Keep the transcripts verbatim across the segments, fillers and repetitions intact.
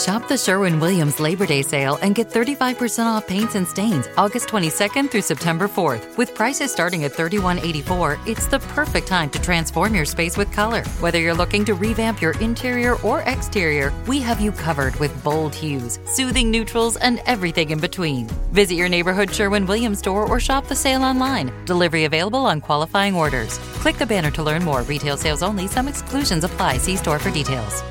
Shop the Sherwin-Williams Labor Day sale and get thirty-five percent off paints and stains August twenty-second through September fourth. With prices starting at thirty-one eighty-four, it's the perfect time to transform your space with color. Whether you're looking to revamp your interior or exterior, we have you covered with bold hues, soothing neutrals, and everything in between. Visit your neighborhood Sherwin-Williams store or shop the sale online. Delivery available on qualifying orders. Click the banner to learn more. Retail sales only. Some exclusions apply. See store for details.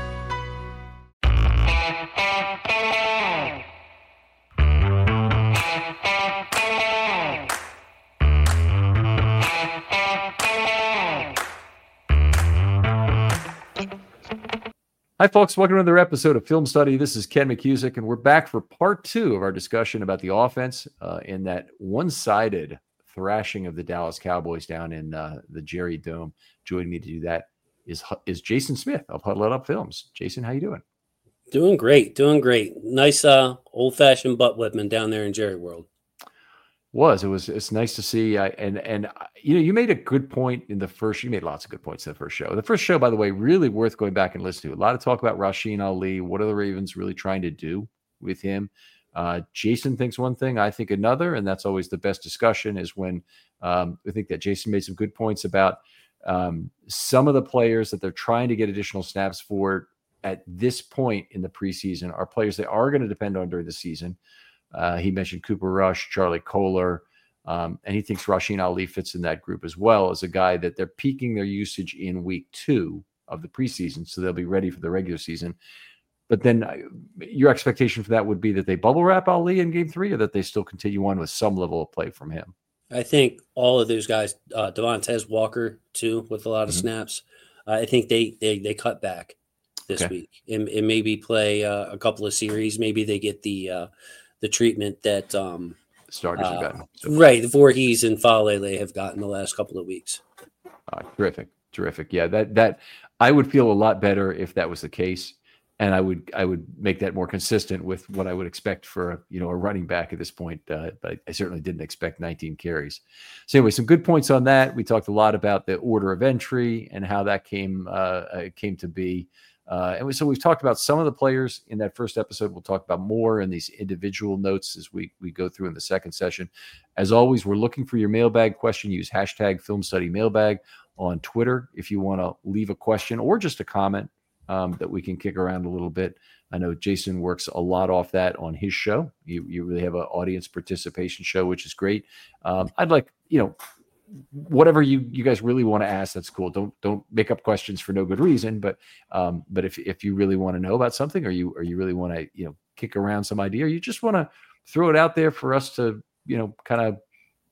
Hi, folks. Welcome to another episode of Film Study. This is Ken McCusick, and we're back for part two of our discussion about the offense uh, in that one-sided thrashing of the Dallas Cowboys down in uh, the Jerry Dome. Joining me to do that is is Jason Smith of Huddle It Up Films. Jason, how you doing? Doing great, doing great. Nice uh, old-fashioned butt whipping down there in Jerry World. Was it was it's nice to see uh, and and uh, you know you made a good point in the first you made lots of good points in the first show. The first show, by the way, really worth going back and listening to. A lot of talk about Rasheen Ali. What are the Ravens really trying to do with him? Uh, Jason thinks one thing, I think another, and that's always the best discussion. Is when um, I think that Jason made some good points about um, some of the players that they're trying to get additional snaps for at this point in the preseason are players they are going to depend on during the season. Uh, he mentioned Cooper Rush, Charlie Kolar, um, and he thinks Rasheen Ali fits in that group as well as a guy that they're peaking their usage in week two of the preseason, so they'll be ready for the regular season. But then uh, your expectation for that would be that they bubble wrap Ali in game three, or that they still continue on with some level of play from him? I think all of those guys, uh, Devontae Walker too, with a lot of mm-hmm. snaps, uh, I think they, they they cut back this okay. week and, and maybe play uh, a couple of series. Maybe they get the uh, the treatment that um, starters uh, have gotten. So. Right, the Voorhees and Falele have gotten the last couple of weeks. Uh, terrific, terrific. Yeah, that that I would feel a lot better if that was the case, and I would I would make that more consistent with what I would expect for you know a running back at this point. Uh, but I certainly didn't expect nineteen carries. So anyway, some good points on that. We talked a lot about the order of entry and how that came uh, came to be. Uh, and we, so we've talked about some of the players in that first episode. We'll talk about more in these individual notes as we, we go through in the second session. As always, we're looking for your mailbag question. Use hashtag Film Study Mailbag on Twitter if you want to leave a question or just a comment um, that we can kick around a little bit. I know Jason works a lot off that on his show. You you really have an audience participation show, which is great. Um, I'd like, you know, whatever you, you guys really want to ask, that's cool. Don't don't make up questions for no good reason. But um, but if if you really want to know about something, or you or you really want to you know kick around some idea, or you just want to throw it out there for us to you know kind of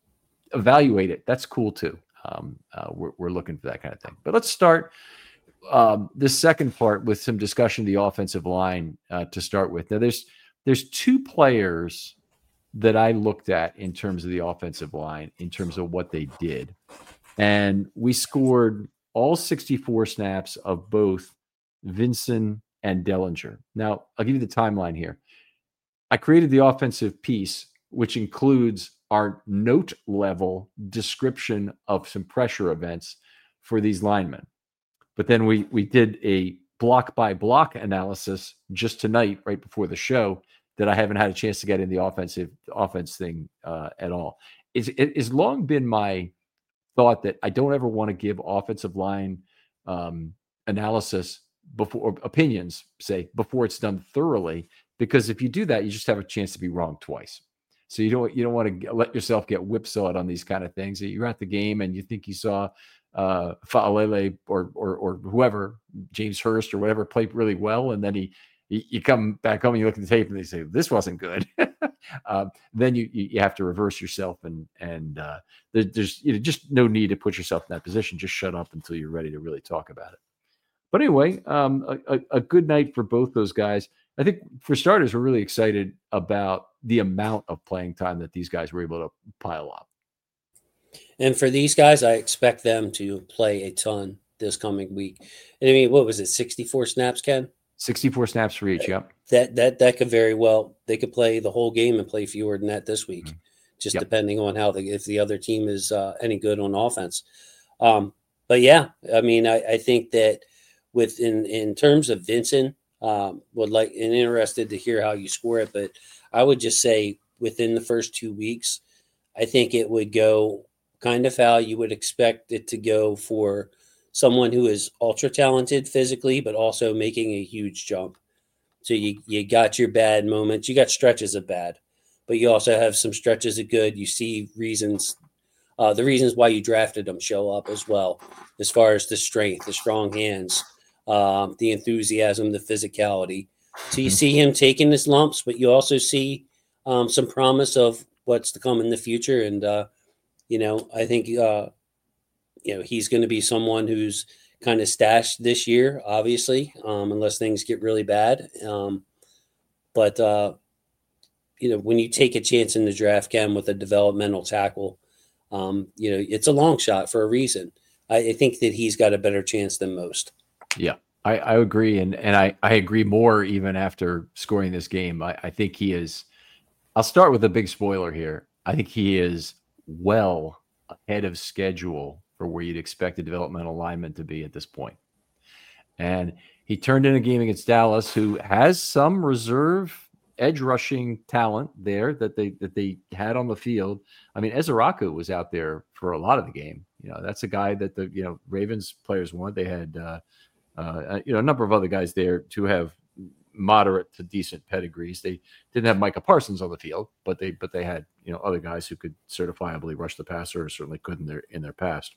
evaluate it, that's cool too. Um, uh, we're we're looking for that kind of thing. But let's start um, this second part with some discussion of the offensive line uh, to start with. Now there's there's two players that I looked at in terms of the offensive line, in terms of what they did. And we scored all sixty-four snaps of both Vinson and Dellinger. Now, I'll give you the timeline here. I created the offensive piece, which includes our note level description of some pressure events for these linemen. But then we we did a block by block analysis just tonight, right before the show, that I haven't had a chance to get in the offensive offense thing uh, at all. It's, it has long been my thought that I don't ever want to give offensive line um, analysis before, or opinions, say, before it's done thoroughly, because if you do that, you just have a chance to be wrong twice. So you don't you don't want to let yourself get whipsawed on these kind of things. You're at the game and you think you saw uh, Fa'alele or, or or whoever, James Hurst or whatever, played really well, and then he you come back home and you look at the tape and they say, this wasn't good. um, then you, you have to reverse yourself and, and uh, there, there's you know, just no need to put yourself in that position. Just shut up until you're ready to really talk about it. But anyway, um, a, a good night for both those guys. I think for starters, we're really excited about the amount of playing time that these guys were able to pile up. And for these guys, I expect them to play a ton this coming week. I mean, what was it, sixty-four snaps, Ken? sixty-four snaps for each, yep. That that that could very well, they could play the whole game and play fewer than that this week, mm-hmm. just yep. depending on how the if the other team is uh, any good on offense. Um, but yeah, I mean, I, I think that with in in terms of Vinson, Um, would like and interested to hear how you score it, but I would just say within the first two weeks, I think it would go kind of how you would expect it to go for someone who is ultra talented physically, but also making a huge jump. So you you got your bad moments, you got stretches of bad, but you also have some stretches of good. You see reasons, uh, the reasons why you drafted them show up as well, as far as the strength, the strong hands, um, the enthusiasm, the physicality. So you see him taking his lumps, but you also see um, some promise of what's to come in the future. And uh, you know, I think uh, you know he's going to be someone who's kind of stashed this year, obviously, um, unless things get really bad. Um, but uh, you know, when you take a chance in the draft, Ken, with a developmental tackle, um, you know, it's a long shot for a reason. I, I think that he's got a better chance than most. Yeah, I, I agree. And, and I, I agree more even after scoring this game. I, I think he is, I'll start with a big spoiler here. I think he is well ahead of schedule for where you'd expect a developmental lineman to be at this point. And he turned in a game against Dallas, who has some reserve edge rushing talent there that they that they had on the field. I mean, Ezeraku was out there for a lot of the game. You know, that's a guy that the you know Ravens players want. They had uh, uh, you know a number of other guys there to have moderate to decent pedigrees. They didn't have Micah Parsons on the field, but they but they had you know other guys who could certifiably rush the passer, or certainly could in their in their past.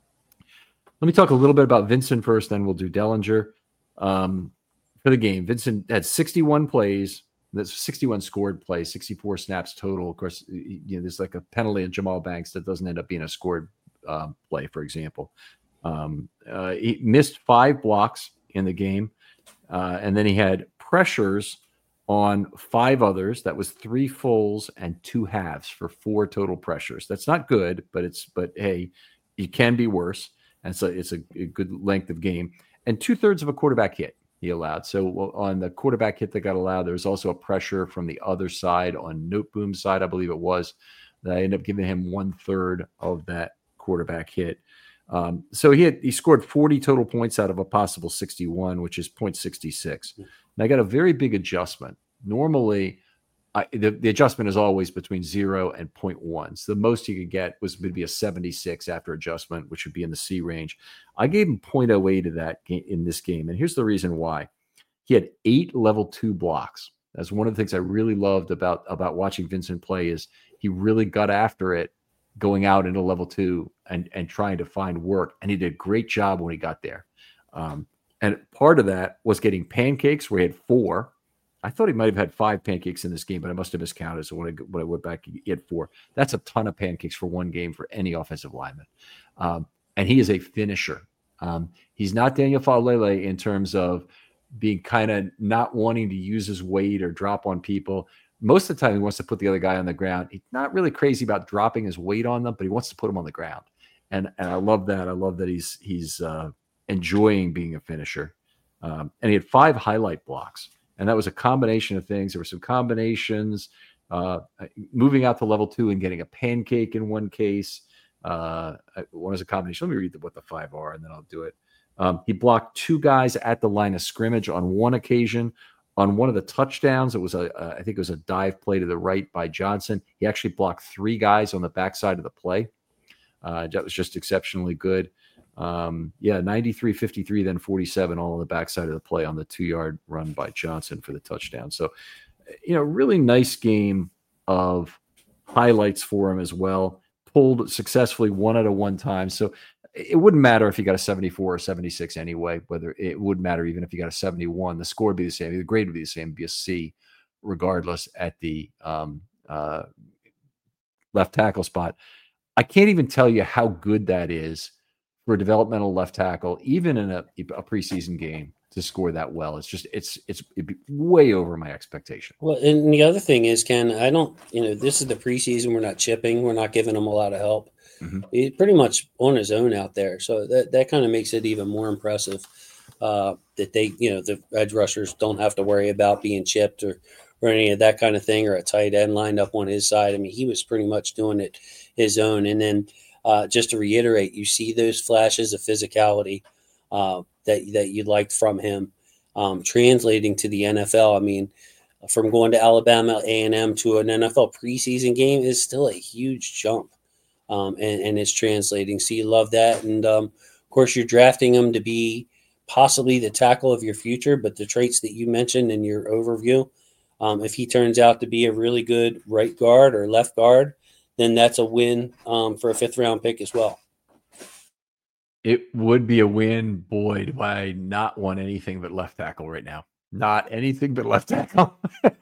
Let me talk a little bit about Vincent first, then we'll do Dellinger. Um, for the game, Vincent had sixty-one plays. That's sixty-one scored plays, sixty-four snaps total. Of course, you know, there's like a penalty in Jamal Banks that doesn't end up being a scored um, play, for example. Um, uh, he missed five blocks in the game, uh, and then he had pressures on five others. That was three fulls and two halves for four total pressures. That's not good, but it's but hey, it can be worse. And so it's a, a good length of game. And two thirds of a quarterback hit he allowed. So on the quarterback hit that got allowed, there was also a pressure from the other side on Noteboom's side, I believe it was, that I ended up giving him one third of that quarterback hit. Um, so he had, he scored forty total points out of a possible sixty-one, which is point six six. And I got a very big adjustment. Normally, I, the, the adjustment is always between zero and point one. So the most you could get was maybe a seventy-six after adjustment, which would be in the C range. I gave him point oh eight of that in this game. And here's the reason why. He had eight level two blocks. That's one of the things I really loved about, about watching Vincent play is he really got after it going out into level two and, and trying to find work. And he did a great job when he got there. Um, and part of that was getting pancakes where he had four. I thought he might have had five pancakes in this game, but I must have miscounted. So when I, when I went back, he had four. That's a ton of pancakes for one game for any offensive lineman. Um, and he is a finisher. Um, he's not Daniel Faalele in terms of being kind of not wanting to use his weight or drop on people. Most of the time he wants to put the other guy on the ground. He's not really crazy about dropping his weight on them, but he wants to put him on the ground. And, and I love that. I love that he's, he's uh, enjoying being a finisher. Um, and he had five highlight blocks. And that was a combination of things. There were some combinations, uh, moving out to level two and getting a pancake in one case. Uh, one is a combination. Let me read the, what the five are, and then I'll do it. Um, he blocked two guys at the line of scrimmage on one occasion. On one of the touchdowns, it was a, a I think it was a dive play to the right by Johnson. He actually blocked three guys on the backside of the play. Uh, that was just exceptionally good. Um, yeah, ninety-three fifty-three, then forty-seven, all on the backside of the play on the two-yard run by Johnson for the touchdown. So, you know, really nice game of highlights for him as well. Pulled successfully one out of one time. So it wouldn't matter if he got a seventy-four or seventy-six anyway, whether it would matter even if he got a seventy-one. The score would be the same. The grade would be the same, be a C, regardless at the um, uh, left tackle spot. I can't even tell you how good that is for a developmental left tackle, even in a, a preseason game, to score that well. It's just, it's, it's it'd be way over my expectation. Well, and the other thing is, Ken, I don't, you know, this is the preseason. We're not chipping. We're not giving him a lot of help. Mm-hmm. He's pretty much on his own out there. So that, that kind of makes it even more impressive uh, that they, you know, the edge rushers don't have to worry about being chipped or, or any of that kind of thing, or a tight end lined up on his side. I mean, he was pretty much doing it his own. And then, Uh, just to reiterate, you see those flashes of physicality uh, that that you liked from him. um, translating to the N F L. I mean, from going to Alabama A and M to an N F L preseason game is still a huge jump, um, and, and it's translating. So you love that. And, um, of course, you're drafting him to be possibly the tackle of your future, but the traits that you mentioned in your overview, um, if he turns out to be a really good right guard or left guard, then that's a win um, for a fifth-round pick as well. It would be a win. Boy, do I not want anything but left tackle right now. Not anything but left tackle.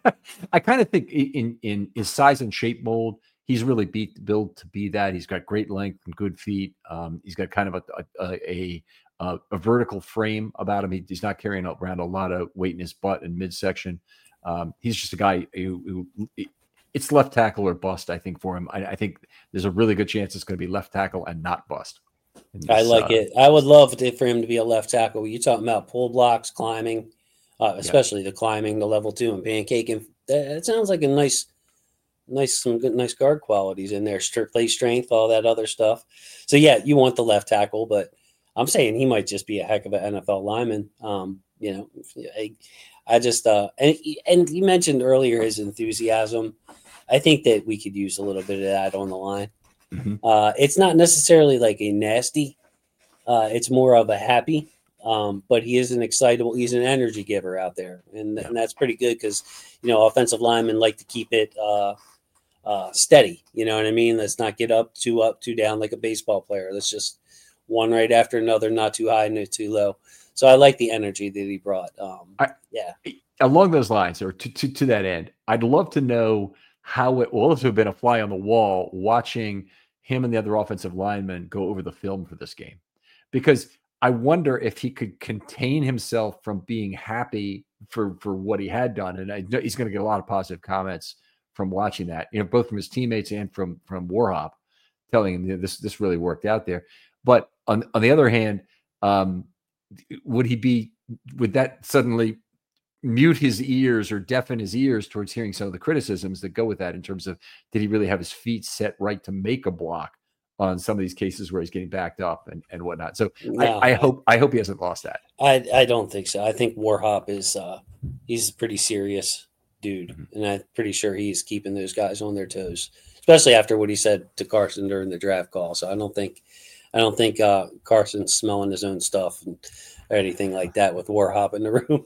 I kind of think in in his size and shape mold, he's really beat, built to be that. He's got great length and good feet. Um, he's got kind of a a, a a a vertical frame about him. He, he's not carrying around a lot of weight in his butt and midsection. Um, he's just a guy who, who it's left tackle or bust, I think, for him. I, I think there's a really good chance it's going to be left tackle and not bust. This, I like uh, it. I would love to, for him to be a left tackle. You're talking about pull blocks, climbing, uh, especially yeah. the climbing, the level two and pancaking. That sounds like a nice, nice, some good, nice guard qualities in there. Play strength, all that other stuff. So yeah, you want the left tackle, but I'm saying he might just be a heck of an N F L lineman. Um, you know, I, I just uh, and and you mentioned earlier his enthusiasm. I think that we could use a little bit of that on the line. Mm-hmm. Uh, it's not necessarily like a nasty. Uh, it's more of a happy. Um, but he is an excitable. He's an energy giver out there, and, yeah. and that's pretty good because you know offensive linemen like to keep it uh, uh, steady. You know what I mean? Let's not get up, too up, too down like a baseball player. Let's just one right after another, not too high, not too low. So I like the energy that he brought. Um, I, yeah. Along those lines, or to, to to that end, I'd love to know how it will also have been a fly on the wall watching him and the other offensive linemen go over the film for this game, because I wonder if he could contain himself from being happy for, for what he had done. And I know he's going to get a lot of positive comments from watching that, you know, both from his teammates and from, from Warhop telling him, you know, this, this really worked out there. But on, on the other hand, um, would he be, would that suddenly mute his ears or deafen his ears towards hearing some of the criticisms that go with that in terms of, did he really have his feet set right to make a block on some of these cases where he's getting backed up and, and whatnot. So no, I, I hope I hope he hasn't lost that. I, I don't think so. I think Warhop is uh, he's a pretty serious dude, mm-hmm. and I'm pretty sure he's keeping those guys on their toes, especially after what he said to Carson during the draft call. So I don't think I don't think uh, Carson's smelling his own stuff and, or anything like that with Warhop in the room.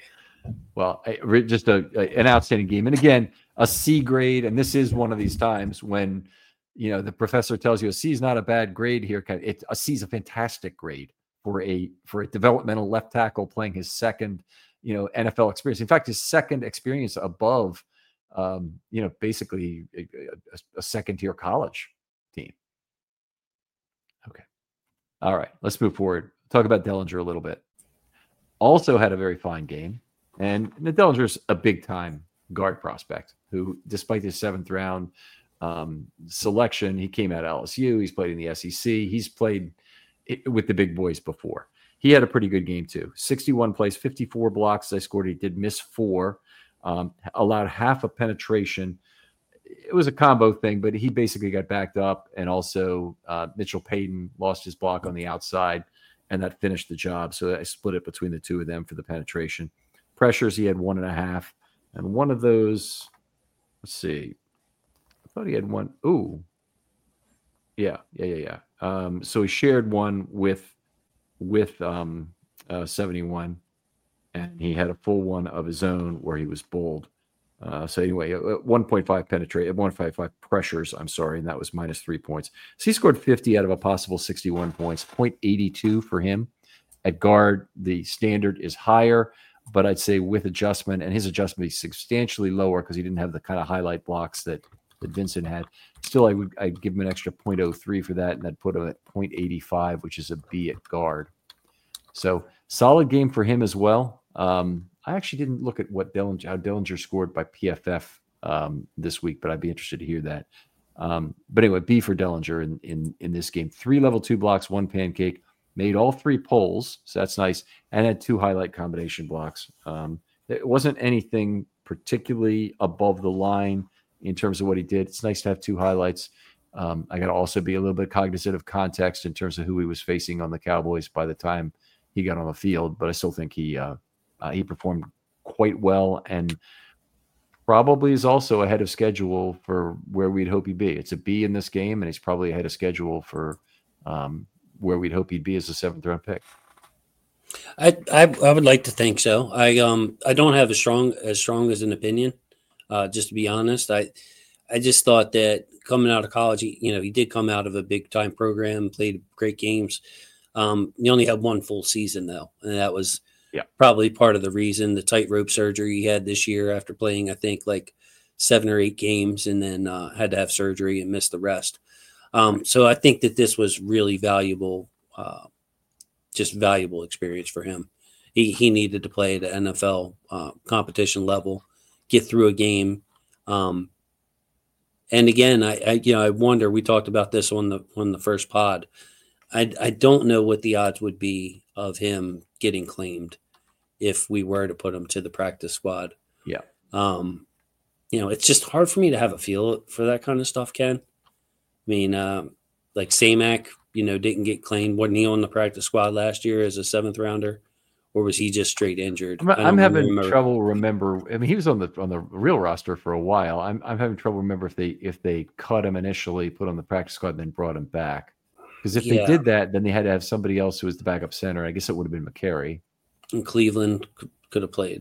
Well, just a, an outstanding game, and again, a C grade. And this is one of these times when, you know, the professor tells you a C is not a bad grade here. It, a C is a fantastic grade for a for a developmental left tackle playing his second, you know, N F L experience. In fact, his second experience above, um, you know, basically a, a, a second tier college team. Okay, all right, let's move forward. Talk about Dellinger a little bit. Also had a very fine game, and Dellinger's a big time guard prospect who, despite his seventh round um selection, he came out of L S U. He's played in the S E C. He's played it with the big boys before. He had a pretty good game too. sixty-one plays, fifty-four blocks. I scored. He did miss four, um, allowed half a penetration. It was a combo thing, but he basically got backed up. And also uh, Mitchell Payton lost his block on the outside, and that finished the job. So I split it between the two of them for the penetration. Pressures, he had one and a half. And one of those, let's see, I thought he had one. Ooh. Yeah, yeah, yeah, yeah. Um, so he shared one with with um, uh, seventy-one, and he had a full one of his own where he was bowled. Uh, so anyway, one point five penetrate, one point five pressures, I'm sorry, and that was minus three points. So he scored fifty out of a possible sixty-one points, zero point eight two for him. At guard, the standard is higher, but I'd say with adjustment, and his adjustment is substantially lower because he didn't have the kind of highlight blocks that that Vincent had. Still, I would I'd give him an extra zero point zero three for that, and I'd put him at zero point eight five, which is a B at guard. So solid game for him as well. Um, I actually didn't look at what Dellinger, how Dellinger scored by P F F um, this week, but I'd be interested to hear that. Um, but anyway, B for Dellinger in, in in this game. Three level two blocks, one pancake, made all three pulls, so that's nice, and had two highlight combination blocks. Um, it wasn't anything particularly above the line in terms of what he did. It's nice to have two highlights. Um, I got to also be a little bit cognizant of context in terms of who he was facing on the Cowboys by the time he got on the field, but I still think he uh, Uh, he performed quite well and probably is also ahead of schedule for where we'd hope he'd be. It's a B in this game, and he's probably ahead of schedule for um, where we'd hope he'd be as a seventh round pick. I, I I would like to think so. I um I don't have as strong as strong as an opinion. Uh, just to be honest, I I just thought that coming out of college, he, you know, he did come out of a big time program, played great games. Um, he only had one full season though, and that was yeah. probably part of the reason. The tightrope surgery he had this year after playing, I think, like seven or eight games, and then uh, had to have surgery and miss the rest. Um, so I think that this was really valuable. Uh, just valuable experience for him. He he needed to play at the N F L uh, competition level, get through a game. Um, and again, I, I you know I wonder. We talked about this on the on the first pod. I I don't know what the odds would be of him getting claimed if we were to put him to the practice squad. Yeah. Um, you know, it's just hard for me to have a feel for that kind of stuff, Ken. I mean, uh, like Samac, you know, didn't get claimed. Wasn't he on the practice squad last year as a seventh rounder, or was he just straight injured? I'm, I'm having remember. trouble remember. I mean, he was on the on the real roster for a while. I'm I'm having trouble remember if they if they cut him initially, put on the practice squad, and then brought him back. Because if yeah. they did that, then they had to have somebody else who was the backup center. I guess it would have been McCary. And Cleveland could, could have played.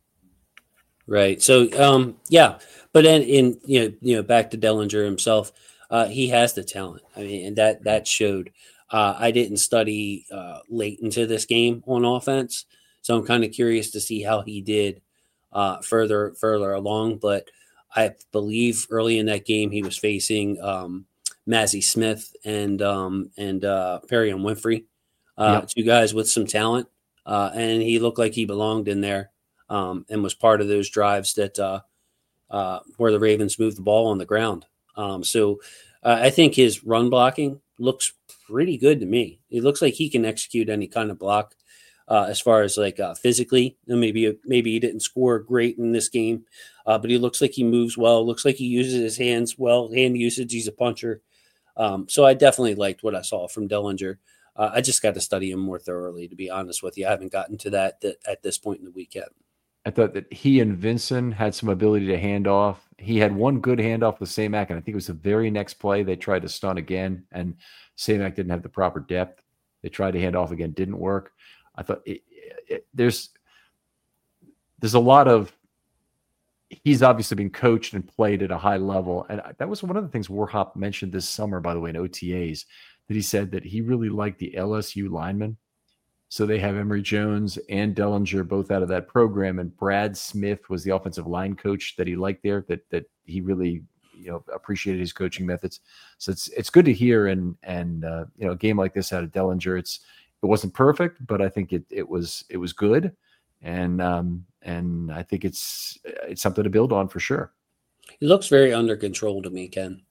Right. So, um, yeah. But then, in you know, you know, back to Dellinger himself, uh, he has the talent. I mean, and that that showed. Uh, I didn't study uh, late into this game on offense, so I'm kind of curious to see how he did uh, further further along. But I believe early in that game he was facing um, Mazi Smith and um, and uh, Perrion Winfrey, uh, yep. two guys with some talent, uh, and he looked like he belonged in there um, and was part of those drives that uh, uh, where the Ravens moved the ball on the ground. Um, so uh, I think his run blocking looks pretty good to me. It looks like he can execute any kind of block uh, as far as like uh, physically. And maybe maybe he didn't score great in this game, uh, but he looks like he moves well. Looks like he uses his hands well. Hand usage. He's a puncher. Um, so I definitely liked what I saw from Dellinger. Uh, I just got to study him more thoroughly, to be honest with you. I haven't gotten to that, that at this point in the week yet. I thought that he and Vincent had some ability to hand off. He had one good handoff with Samac, and I think it was the very next play they tried to stun again, and Samac didn't have the proper depth. They tried to hand off again, didn't work. I thought it, it, there's there's a lot of he's obviously been coached and played at a high level, and that was one of the things Warhop mentioned this summer, by the way, in O T As, that he said that he really liked the L S U linemen. So they have Emory Jones and Dellinger both out of that program, and Brad Smith was the offensive line coach that he liked there, that that he really you know appreciated his coaching methods. So it's it's good to hear, and and uh, you know a game like this out of Dellinger, it's it wasn't perfect, but I think it it was it was good, and um, and I think it's it's something to build on for sure. He looks very under control to me, Ken.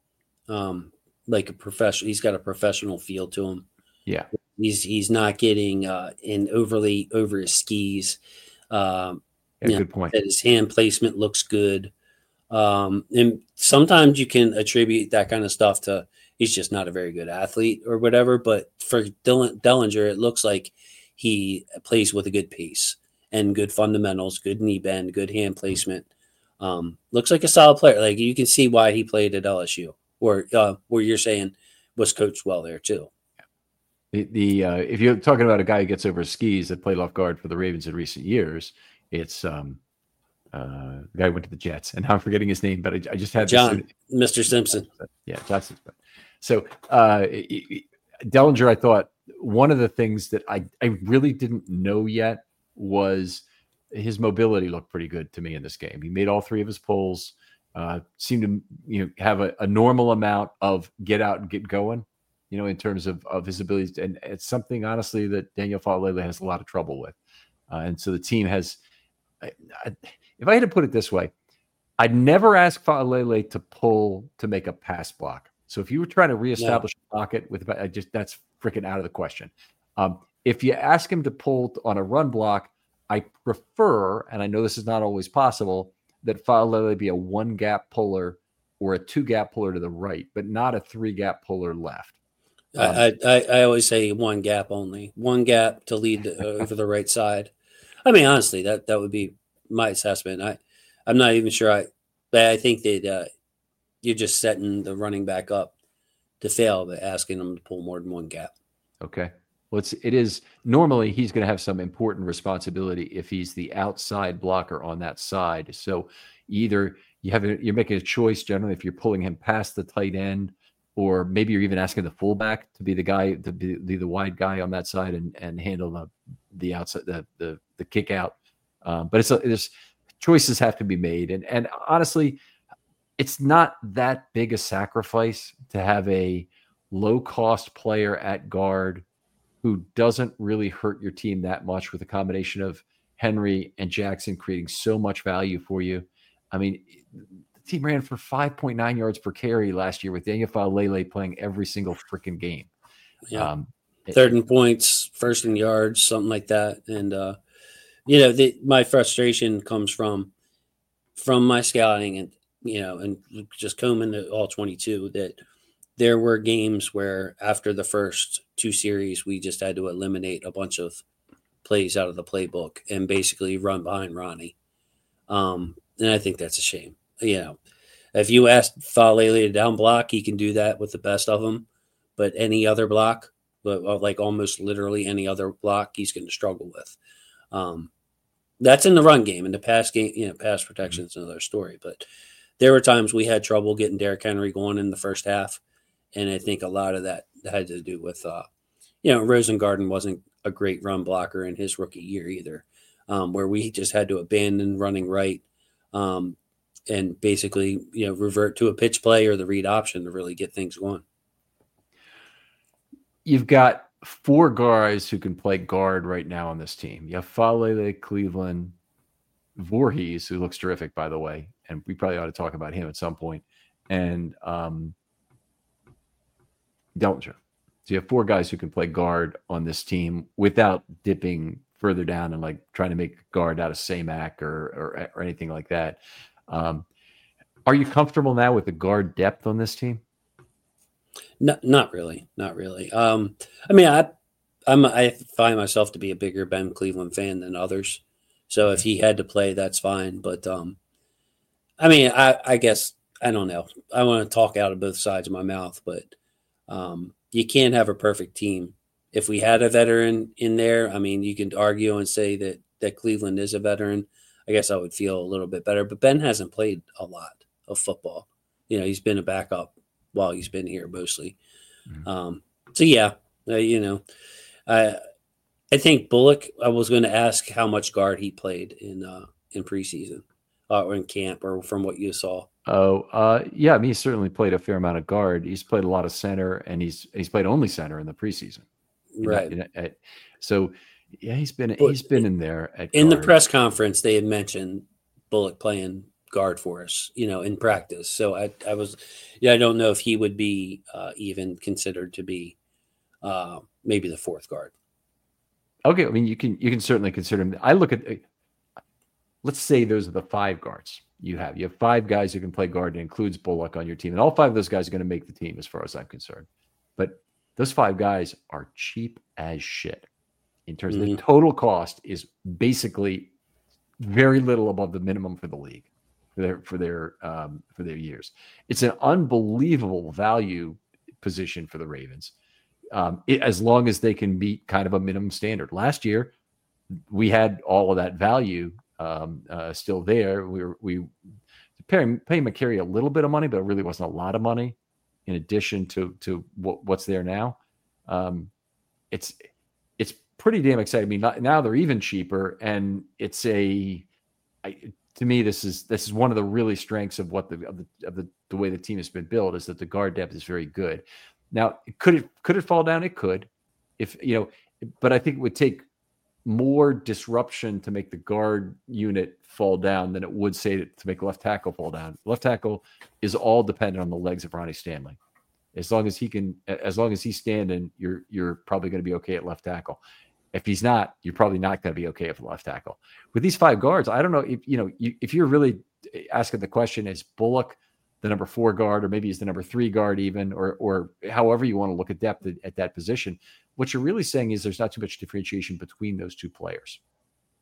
Um, like a professional, he's got a professional feel to him. Yeah. He's he's not getting uh, in overly over his skis. Um, yeah, you know, good point. That his hand placement looks good, um, and sometimes you can attribute that kind of stuff to he's just not a very good athlete or whatever. But for Dylan, Dellinger, it looks like he plays with a good pace and good fundamentals, good knee bend, good hand placement. Um, looks like a solid player. Like you can see why he played at L S U, or uh, where you're saying was coached well there too. The, the uh, if you're talking about a guy who gets over his skis that played left guard for the Ravens in recent years, it's um, uh, the guy who went to the Jets, and now I'm forgetting his name, but I, I just had John, this, Mister Simpson. Yeah, John Simpson. So uh, Dellinger, I thought one of the things that I, I really didn't know yet was his mobility looked pretty good to me in this game. He made all three of his pulls, uh, seemed to you know have a, a normal amount of get out and get going. You know, in terms of, of his abilities. And it's something, honestly, that Daniel Faalele has a lot of trouble with. Uh, and so the team has, I, I, if I had to put it this way, I'd never ask Faalele to pull to make a pass block. So if you were trying to reestablish yeah. a pocket with, I just that's freaking out of the question. Um, if you ask him to pull on a run block, I prefer, and I know this is not always possible, that Faalele be a one gap puller or a two gap puller to the right, but not a three gap puller left. Um, I, I I always say one gap only, one gap to lead uh, over the right side. I mean, honestly, that that would be my assessment. I I'm not even sure. I but I think that uh, you're just setting the running back up to fail by asking them to pull more than one gap. Okay. Well, it's, it is normally he's going to have some important responsibility if he's the outside blocker on that side. So either you have a, you're making a choice generally if you're pulling him past the tight end, or maybe you're even asking the fullback to be the guy to be, be the wide guy on that side and and handle the the outside the the, the kick out. Um, but it's a, there's choices have to be made, and and honestly, it's not that big a sacrifice to have a low cost player at guard who doesn't really hurt your team that much, with a combination of Henry and Jackson creating so much value for you. I mean, the team ran for five point nine yards per carry last year with Daniel Faalele playing every single freaking game. Yeah. Um, Third in points, first in yards, something like that. And, uh, you know, the, my frustration comes from, from my scouting and, you know, and just combing to all twenty-two, that there were games where after the first two series, we just had to eliminate a bunch of plays out of the playbook and basically run behind Ronnie. Um, and I think that's a shame. You know, if you ask Faalele to down block, he can do that with the best of them. But any other block, but like almost literally any other block, he's going to struggle with. Um, that's in the run game. In the pass game, you know, pass protection is another story. But there were times we had trouble getting Derrick Henry going in the first half. And I think a lot of that had to do with, uh, you know, Rosengarten wasn't a great run blocker in his rookie year either, um, where we just had to abandon running right um, and basically, you know, revert to a pitch play or the read option to really get things going. You've got four guys who can play guard right now on this team. You have Faalele, Cleveland, Voorhees, who looks terrific, by the way, and we probably ought to talk about him at some point, and um, Dellinger. So you have four guys who can play guard on this team without dipping further down and like trying to make guard out of Samac or or, or anything like that. Um, are you comfortable now with the guard depth on this team? No, not really, not really. Um, I mean, I, I'm I find myself to be a bigger Ben Cleveland fan than others. So if he had to play, that's fine. But um, I mean, I, I guess I don't know. I want to talk out of both sides of my mouth, but um, you can't have a perfect team. If we had a veteran in there, I mean, you can argue and say that that Cleveland is a veteran. I guess I would feel a little bit better. But Ben hasn't played a lot of football. You know, he's been a backup while he's been here mostly. Mm-hmm. Um, so yeah, uh, you know, I I think Bullock. I was going to ask how much guard he played in uh, in preseason uh, or in camp, or from what you saw. Oh, uh, yeah. I mean, he's certainly played a fair amount of guard. He's played a lot of center, and he's he's played only center in the preseason. Right. In that, in that, so yeah, he's been but he's been in there at in guard. The press conference. They had mentioned Bullock playing guard for us, you know, in practice. So I, I was, yeah, I don't know if he would be uh, even considered to be uh, maybe the fourth guard. Okay, I mean, you can you can certainly consider him. I look at, let's say those are the five guards you have. You have five guys who can play guard, and includes Bullock on your team, and all five of those guys are going to make the team, as far as I'm concerned. But those five guys are cheap as shit. In terms mm-hmm. of the total cost is basically very little above the minimum for the league. For their for their um, for their years, it's an unbelievable value position for the Ravens, um, it, as long as they can meet kind of a minimum standard. Last year, we had all of that value um, uh, still there. We were we paying pay McCary a little bit of money, but it really wasn't a lot of money in addition to to what, what's there now. Um, it's it's pretty damn exciting. I mean, not, now they're even cheaper, and it's a I, to me, this is this is one of the really strengths of what the of the of the, the way the team has been built, is that the guard depth is very good. Now, could it could it fall down? It could, if you know, but I think it would take more disruption to make the guard unit fall down than it would say to, to make left tackle fall down. Left tackle is all dependent on the legs of Ronnie Stanley. As long as he can, as long as he's standing, you're you're probably going to be okay at left tackle. If he's not, you're probably not going to be okay at the left tackle. With these five guards, I don't know if you know you, if you're really asking the question, is Bullock the number four guard, or maybe he's the number three guard even, or or however you want to look at depth at, at that position. What you're really saying is there's not too much differentiation between those two players.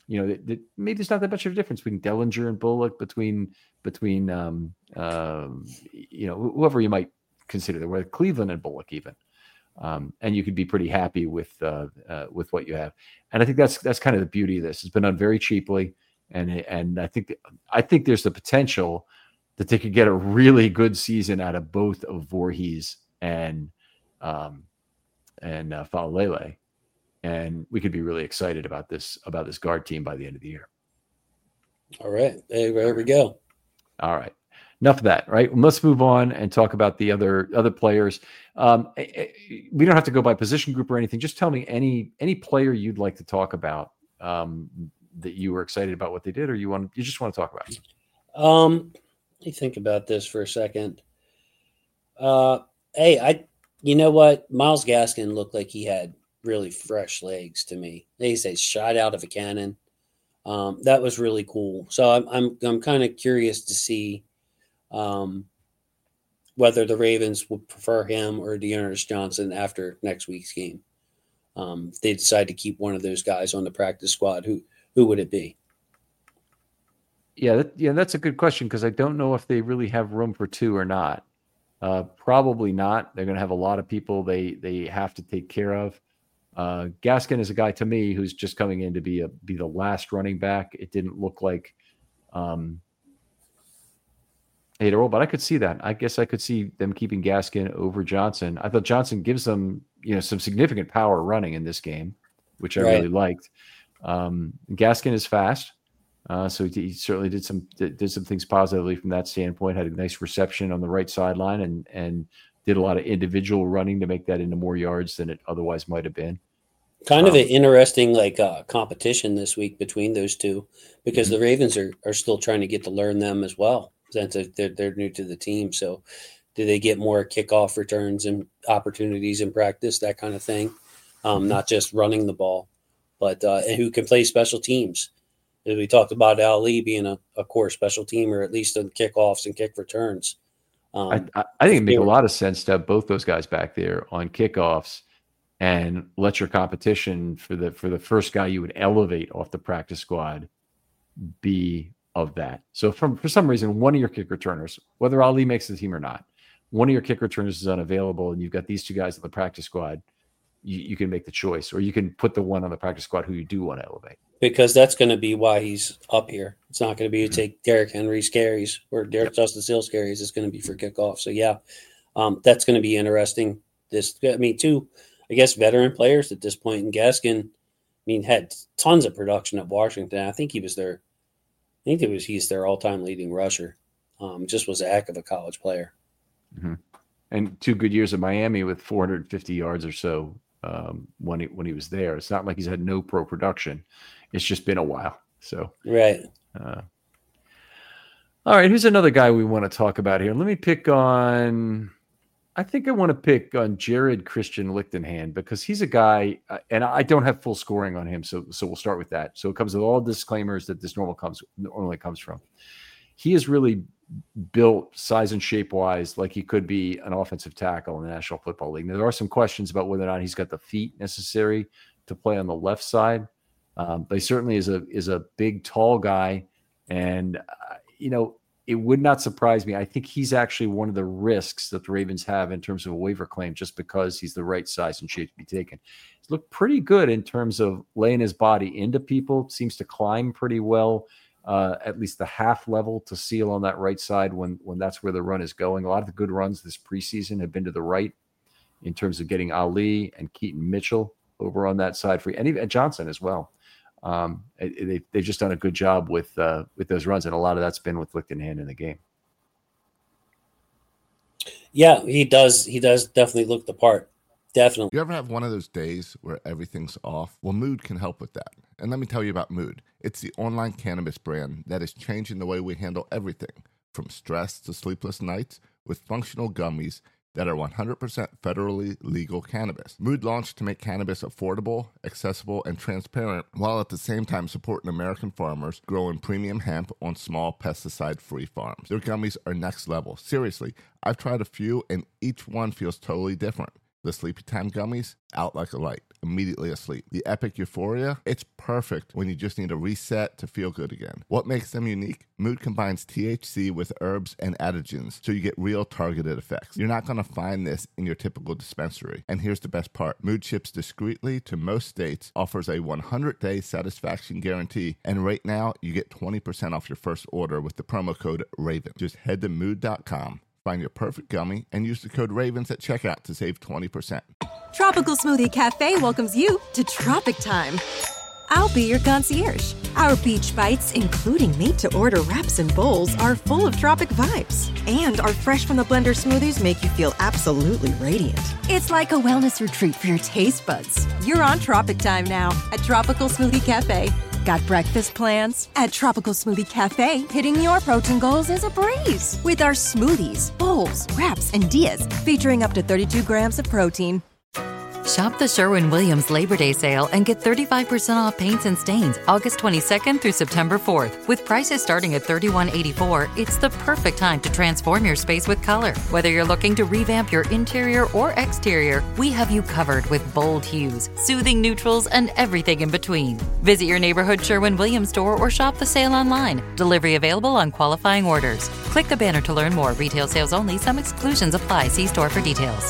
you know, that, that maybe there's not that much of a difference between Dellinger and Bullock, between between um, um, you know, whoever you might consider them, whether Cleveland and Bullock even. Um, and you could be pretty happy with uh, uh, with what you have. And I think that's that's kind of the beauty of this. It's been done very cheaply, and and I think I think there's the potential that they could get a really good season out of both of Voorhees and um, and uh, Faalele, and we could be really excited about this about this guard team by the end of the year. All right, there, there we go. All right. Enough of that, right? Let's move on and talk about the other other players. Um, we don't have to go by position group or anything. Just tell me any any player you'd like to talk about um, that you were excited about what they did, or you want you just want to talk about it. Um, let me think about this for a second. Uh, hey, I you know what? Myles Gaskin looked like he had really fresh legs to me. They say shot out of a cannon. Um, that was really cool. So I'm I'm I'm kind of curious to see. Um, whether the Ravens would prefer him or Dearness Johnson after next week's game. Um, if they decide to keep one of those guys on the practice squad, who who would it be? Yeah, that, yeah, that's a good question because I don't know if they really have room for two or not. Uh, probably not. They're going to have a lot of people they they have to take care of. Uh, Gaskin is a guy to me who's just coming in to be a be the last running back. It didn't look like. Um, Eight roll, but I could see that. I guess I could see them keeping Gaskin over Johnson. I thought Johnson gives them, you know, some significant power running in this game, which I right. really liked. Um, Gaskin is fast, uh, so he, he certainly did some did, did some things positively from that standpoint. Had a nice reception on the right sideline, and and did a lot of individual running to make that into more yards than it otherwise might have been. Kind um, of an interesting like uh, competition this week between those two, because mm-hmm. the Ravens are are still trying to get to learn them as well. Since they're, they're new to the team. So do they get more kickoff returns and opportunities in practice, that kind of thing? Um, not just running the ball, but uh, and who can play special teams. We talked about Ali being a, a core special teamer, at least on kickoffs and kick returns. Um, I, I think it makes a lot of sense to have both those guys back there on kickoffs and let your competition for the for the first guy you would elevate off the practice squad be of that. So from for some reason, one of your kick returners, whether Ali makes the team or not, one of your kick returners is unavailable, and you've got these two guys on the practice squad, you, you can make the choice, or you can put the one on the practice squad who you do want to elevate. Because that's going to be why he's up here. It's not going to be to mm-hmm. take Derrick Henry's carries or Derrick yep. Justice Hill's carries. It's going to be for kickoff. So yeah, um, that's going to be interesting. This, I mean, two, I guess, veteran players at this point. And Gaskin, I mean, had tons of production at Washington. I think he was their I think it was he's their all-time leading rusher. Um, just was a heck of a college player. Mm-hmm. And two good years at Miami with four hundred fifty yards or so um, when he when he was there. It's not like he's had no pro production. It's just been a while. So right. Uh, all right. Who's another guy we want to talk about here? Let me pick on. I think I want to pick on Jared Christian Lichtenhand because he's a guy, uh, and I don't have full scoring on him, so so we'll start with that. So it comes with all disclaimers that this normal comes normally comes from. He is really built size and shape wise like he could be an offensive tackle in the National Football League. Now, there are some questions about whether or not he's got the feet necessary to play on the left side, um, but he certainly is a is a big, tall guy, and uh, you know. It would not surprise me. I think he's actually one of the risks that the Ravens have in terms of a waiver claim, just because he's the right size and shape to be taken. He's looked pretty good in terms of laying his body into people. Seems to climb pretty well, uh, at least the half level to seal on that right side when when that's where the run is going. A lot of the good runs this preseason have been to the right in terms of getting Ali and Keaton Mitchell over on that side free, and even Johnson as well. Um, they, they've just done a good job with uh, with those runs, and a lot of that's been with Lichtenhand in the game. Yeah, he does. He does definitely look the part. Definitely. You ever have one of those days where everything's off? Well, Mood can help with that. And let me tell you about Mood. It's the online cannabis brand that is changing the way we handle everything, from stress to sleepless nights, with functional gummies that are one hundred percent federally legal cannabis. Mood launched to make cannabis affordable, accessible, and transparent, while at the same time supporting American farmers growing premium hemp on small pesticide-free farms. Their gummies are next level. Seriously, I've tried a few, and each one feels totally different. The Sleepy Time gummies, out like a light. immediately asleep. The Epic Euphoria, it's perfect when you just need a reset to feel good again. What makes them unique? Mood combines T H C with herbs and adaptogens, so you get real targeted effects. You're not going to find this in your typical dispensary. And here's the best part. Mood ships discreetly to most states, offers a one hundred day satisfaction guarantee, and right now you get twenty percent off your first order with the promo code RAVEN. Just head to mood dot com, find your perfect gummy, and use the code RAVENS at checkout to save twenty percent. Tropical Smoothie Cafe welcomes you to Tropic Time. I'll be your concierge. Our beach bites, including made-to-order wraps and bowls, are full of tropic vibes. And our fresh-from-the-blender smoothies make you feel absolutely radiant. It's like a wellness retreat for your taste buds. You're on Tropic Time now at Tropical Smoothie Cafe. Got breakfast plans? At Tropical Smoothie Cafe, hitting your protein goals is a breeze. With our smoothies, bowls, wraps, and dias featuring up to thirty-two grams of protein. Shop the Sherwin-Williams Labor Day sale and get thirty-five percent off paints and stains August twenty-second through September fourth. With prices starting at thirty-one eighty-four, it's the perfect time to transform your space with color. Whether you're looking to revamp your interior or exterior, we have you covered with bold hues, soothing neutrals, and everything in between. Visit your neighborhood Sherwin-Williams store or shop the sale online. Delivery available on qualifying orders. Click the banner to learn more. Retail sales only. Some exclusions apply. See store for details.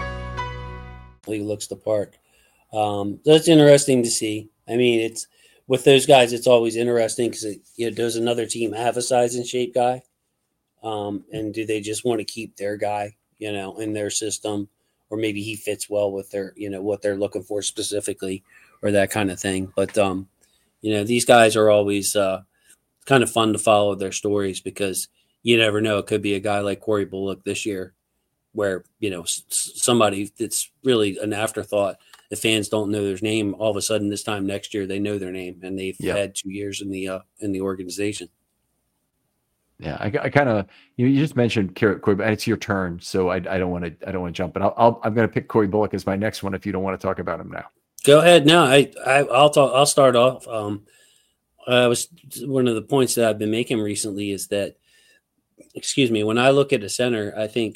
He looks the part. Um, that's interesting to see. I mean, it's with those guys, it's always interesting because you know, does another team have a size and shape guy? Um, and do they just want to keep their guy, you know, in their system, or maybe he fits well with their, you know, what they're looking for specifically, or that kind of thing. But um, you know, these guys are always uh, kind of fun to follow their stories because you never know. It could be a guy like Corey Bullock this year, where, you know, s- somebody that's really an afterthought, the fans don't know their name. All of a sudden this time next year, they know their name and they've Yeah. had two years in the, uh, in the organization. Yeah, I, I kind of you, you just mentioned Corey, Corey, and it's your turn, so I, I don't want to I don't want to jump. But I'll, I'll I'm going to pick Corey Bullock as my next one if you don't want to talk about him now. Go ahead. No, I, I I'll talk. I'll start off. Um, I was one of the points that I've been making recently is that, excuse me, when I look at a center, I think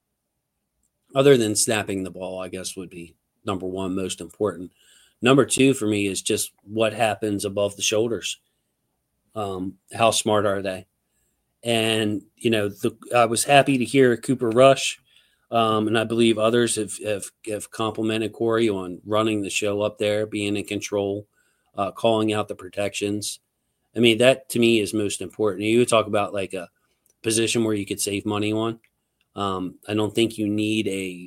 other than snapping the ball, I guess would be number one most important. Number two for me is just what happens above the shoulders. Um, how smart are they? And, you know, the, I was happy to hear Cooper Rush, um, and I believe others have, have, have complimented Corey on running the show up there, being in control, uh, calling out the protections. I mean, that to me is most important. You talk about like a position where you could save money on. Um, I don't think you need a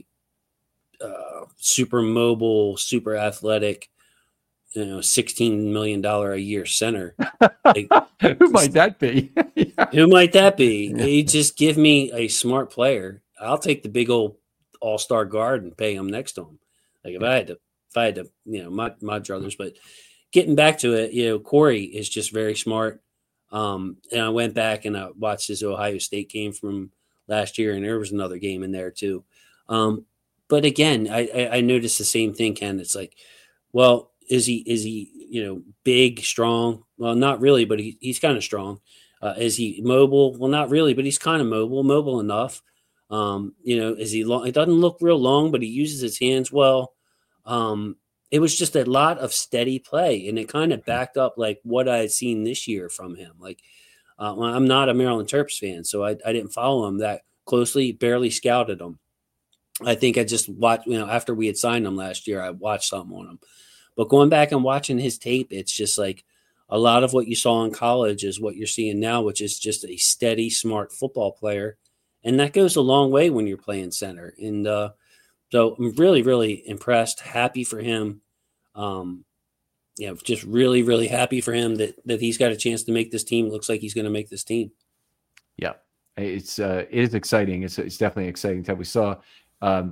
uh, super mobile, super athletic, you know, sixteen million dollars a year center. Like, Who might that be? Yeah. Who might that be? You just give me a smart player. I'll take the big old all-star guard and pay him next to him. Like if I had to, if I had to, you know, my, my druthers, but getting back to it, you know, Corey is just very smart. Um, and I went back and I watched his Ohio State game from last year, and there was another game in there too. Um, but again, I, I, I noticed the same thing, Ken. It's like, well, is he, is he, you know, big, strong? Well, not really, but he, he's kind of strong. Uh, is he mobile? Well, not really, but he's kind of mobile, mobile enough. Um, you know, is he long? It doesn't look real long, but he uses his hands well. Um, it was just a lot of steady play, and it kind of backed up like what I had seen this year from him. Like, uh, well, I'm not a Maryland Terps fan, so I, I didn't follow him that closely, barely scouted him. I think I just watched, you know, after we had signed him last year, I watched something on him. But going back and watching his tape, it's just like a lot of what you saw in college is what you're seeing now, which is just a steady, smart football player. And that goes a long way when you're playing center. And uh, so I'm really, really impressed, happy for him. Um, you know, just really, really happy for him that that he's got a chance to make this team. It looks like he's going to make this team. Yeah, it's uh, it is exciting. It's it's definitely exciting. We saw um,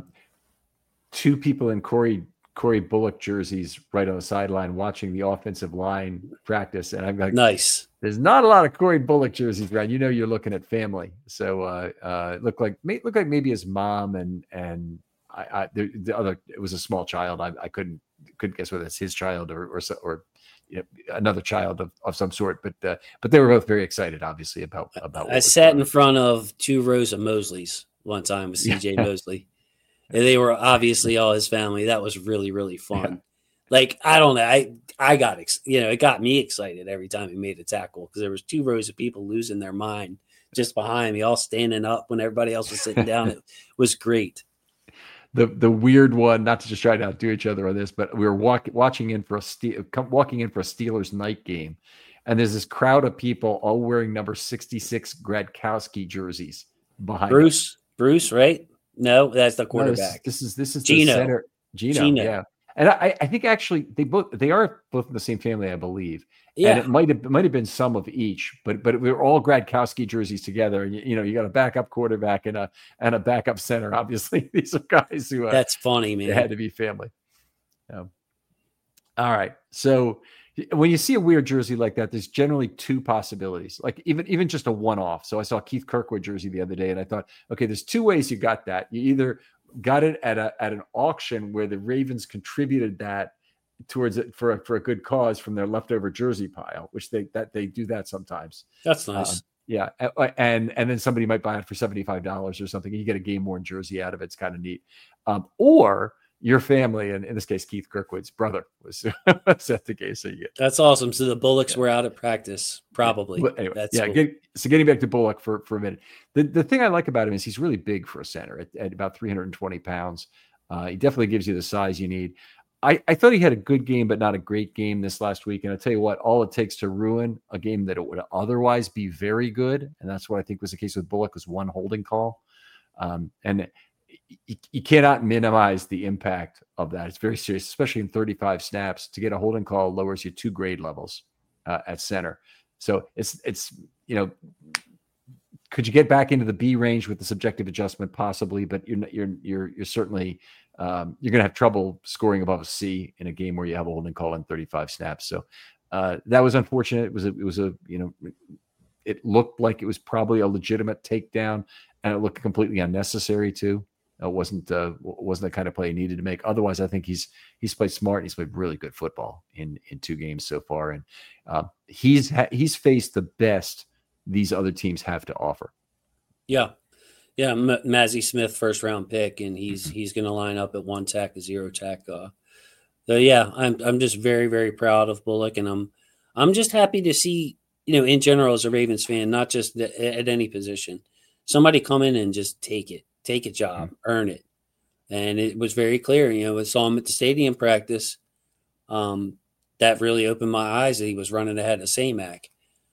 two people in Corey Corey Bullock jerseys right on the sideline watching the offensive line practice, and I'm like, nice. There's not a lot of Corey Bullock jerseys around. You know, you're looking at family, so uh, uh, it looked like may, looked like maybe his mom and and I, I the, the other. It was a small child. I, I couldn't couldn't guess whether it's his child or or or you know, another child of, of some sort. But uh, but they were both very excited, obviously, about about. I sat in front of two rows of Mosleys one time with C J yeah. Mosley. And they were obviously all his family. That was really, really fun. Like, I don't know. I I got ex- you know, it got me excited every time he made a tackle because there was two rows of people losing their mind just behind me, all standing up when everybody else was sitting down. It was great. The the weird one, not to just try to outdo each other on this, but we were walk, watching in for a Ste- walking in for a Steelers night game, and there's this crowd of people all wearing number sixty-six Gradkowski jerseys behind Bruce, us. Bruce, right? No, that's the No, quarterback. this, this is this is Gino. the center. Gino, Gino. yeah. And I, I think actually they both they are both in the same family, I believe. Yeah. And it might have it might have been some of each, but but we were all Gradkowski jerseys together. And you, you know, you got a backup quarterback and a and a backup center. Obviously, these are guys who uh, that's funny, man. They had to be family. Yeah. All right. So when you see a weird jersey like that, there's generally two possibilities. Like even even just a one-off. So I saw a Keith Kirkwood jersey the other day, and I thought, okay, there's two ways you got that. You either got it at a at an auction where the Ravens contributed that towards it for a, for a good cause from their leftover jersey pile, which they that they do that sometimes. That's nice. Um, yeah, and and then somebody might buy it for seventy-five dollars or something. And you get a game worn jersey out of it. It's kind of neat. Um, or your family, and in this case, Keith Kirkwood's brother was set the case. So you get that's awesome. So the Bullocks yeah. were out at practice, probably. But anyway, that's yeah. cool. Get, so getting back to Bullock for, for a minute, the the thing I like about him is he's really big for a center at, at about three hundred twenty pounds. Uh, he definitely gives you the size you need. I, I thought he had a good game, but not a great game this last week. And I'll tell you what, all it takes to ruin a game that it would otherwise be very good, and that's what I think was the case with Bullock, was one holding call. Um, and you, you cannot minimize the impact of that. It's very serious, especially in thirty-five snaps. To get a holding call lowers you two grade levels uh, at center. So it's, it's, you know, could you get back into the B range with the subjective adjustment? Possibly, but you're, you're, you're, you're certainly, um, you're going to have trouble scoring above a C in a game where you have a holding call in thirty-five snaps. So uh, that was unfortunate. It was a, it was a, you know, it looked like it was probably a legitimate takedown, and it looked completely unnecessary too. It wasn't uh, wasn't the kind of play he needed to make. Otherwise, I think he's he's played smart. And he's played really good football in in two games so far, and uh, he's ha- he's faced the best these other teams have to offer. Yeah, yeah. M- Mazi Smith, first round pick, and he's mm-hmm. he's going to line up at one tack, zero tack. Uh, so yeah, I'm I'm just very very proud of Bullock, and I'm I'm just happy to see, you know, in general as a Ravens fan, not just th- at any position, somebody come in and just take it. Take a job, earn it. And it was very clear, you know, I saw him at the stadium practice. Um, that really opened my eyes that he was running ahead of Samac.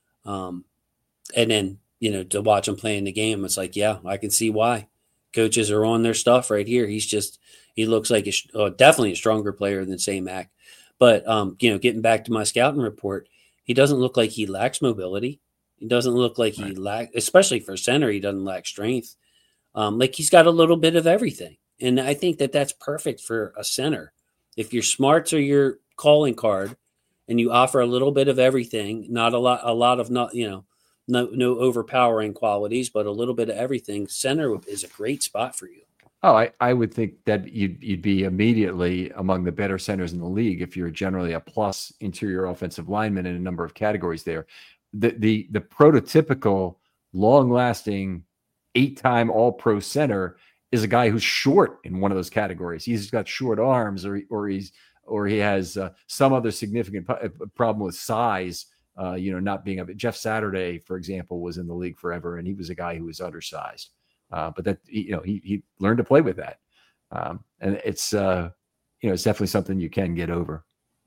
Um, and then, you know, to watch him play in the game, it's like, yeah, I can see why. Coaches are on their stuff right here. He's just, he looks like a, uh, definitely a stronger player than Samac. But, um, you know, getting back to my scouting report, he doesn't look like he lacks mobility. He doesn't look like he lacks, especially for center, he doesn't lack strength. Um, like he's got a little bit of everything. And I think that that's perfect for a center. If your smarts are your calling card and you offer a little bit of everything, not a lot, a lot of not, you know, no, no overpowering qualities, but a little bit of everything, center is a great spot for you. Oh, I, I would think that you'd, you'd be immediately among the better centers in the league if you're generally a plus interior offensive lineman in a number of categories there. The, the, the prototypical long-lasting eight-time all-pro center is a guy who's short in one of those categories. He's got short arms, or or he's or he has uh, some other significant p- problem with size. Uh, you know, not being a Jeff Saturday, for example, was in the league forever, and he was a guy who was undersized. Uh, but that you know, he he learned to play with that, um, and it's uh, you know, it's definitely something you can get over.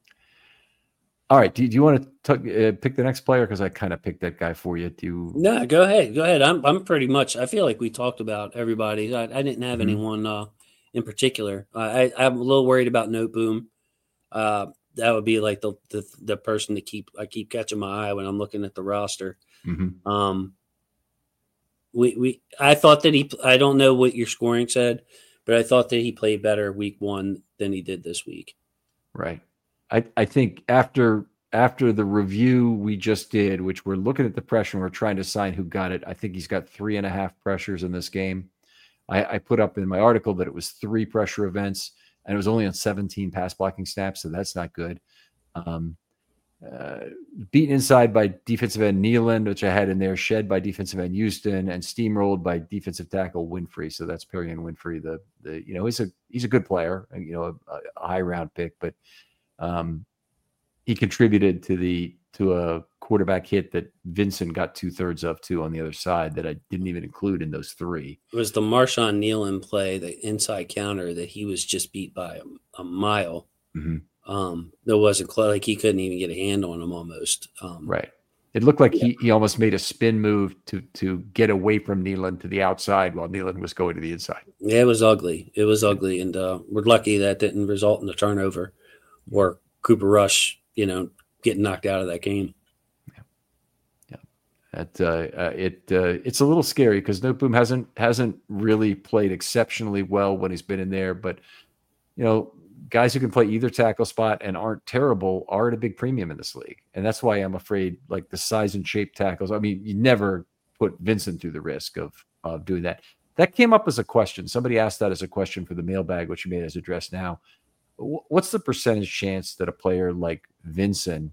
All right. Do, do you want to t- uh, pick the next player? Because I kind of picked that guy for you. Do you... No, go ahead. Go ahead. I'm I'm pretty much. I feel like we talked about everybody. I, I didn't have mm-hmm. anyone uh, in particular. I, I'm a little worried about Noteboom. Uh, that would be like the, the the person to keep. I keep catching my eye when I'm looking at the roster. Mm-hmm. Um, we we. I thought that he. I don't know what your scoring said, but I thought that he played better week one than he did this week. Right. I, I think after after the review we just did, which we're looking at the pressure and we're trying to assign who got it, I think he's got three and a half pressures in this game. I, I put up in my article that it was three pressure events, and it was only on seventeen pass blocking snaps, so that's not good. Um, uh, beaten inside by defensive end Nealand, which I had in there, shed by defensive end Houston, and steamrolled by defensive tackle Winfrey. So that's Perrion Winfrey. The the you know he's a he's a good player, you know, a, a high round pick, but Um, he contributed to the to a quarterback hit that Vincent got two thirds of too on the other side that I didn't even include in those three. It was the Marshawn Nealon play, the inside counter that he was just beat by a, a mile. Mm-hmm. Um, that wasn't close. Like he couldn't even get a hand on him almost. Um, right. It looked like yeah. he, he almost made a spin move to to get away from Nealon to the outside while Nealon was going to the inside. Yeah, it was ugly. It was ugly. And uh, we're lucky that didn't result in a turnover or Cooper Rush, you know, getting knocked out of that game. Yeah. Yeah. That, uh, uh, it uh, it's a little scary because Noteboom hasn't hasn't really played exceptionally well when he's been in there. But, you know, guys who can play either tackle spot and aren't terrible are at a big premium in this league. And that's why I'm afraid, like, the size and shape tackles. I mean, you never put Vincent through the risk of, of doing that. That came up as a question. Somebody asked that as a question for the mailbag, which you made as address now. What's the percentage chance that a player like Vincent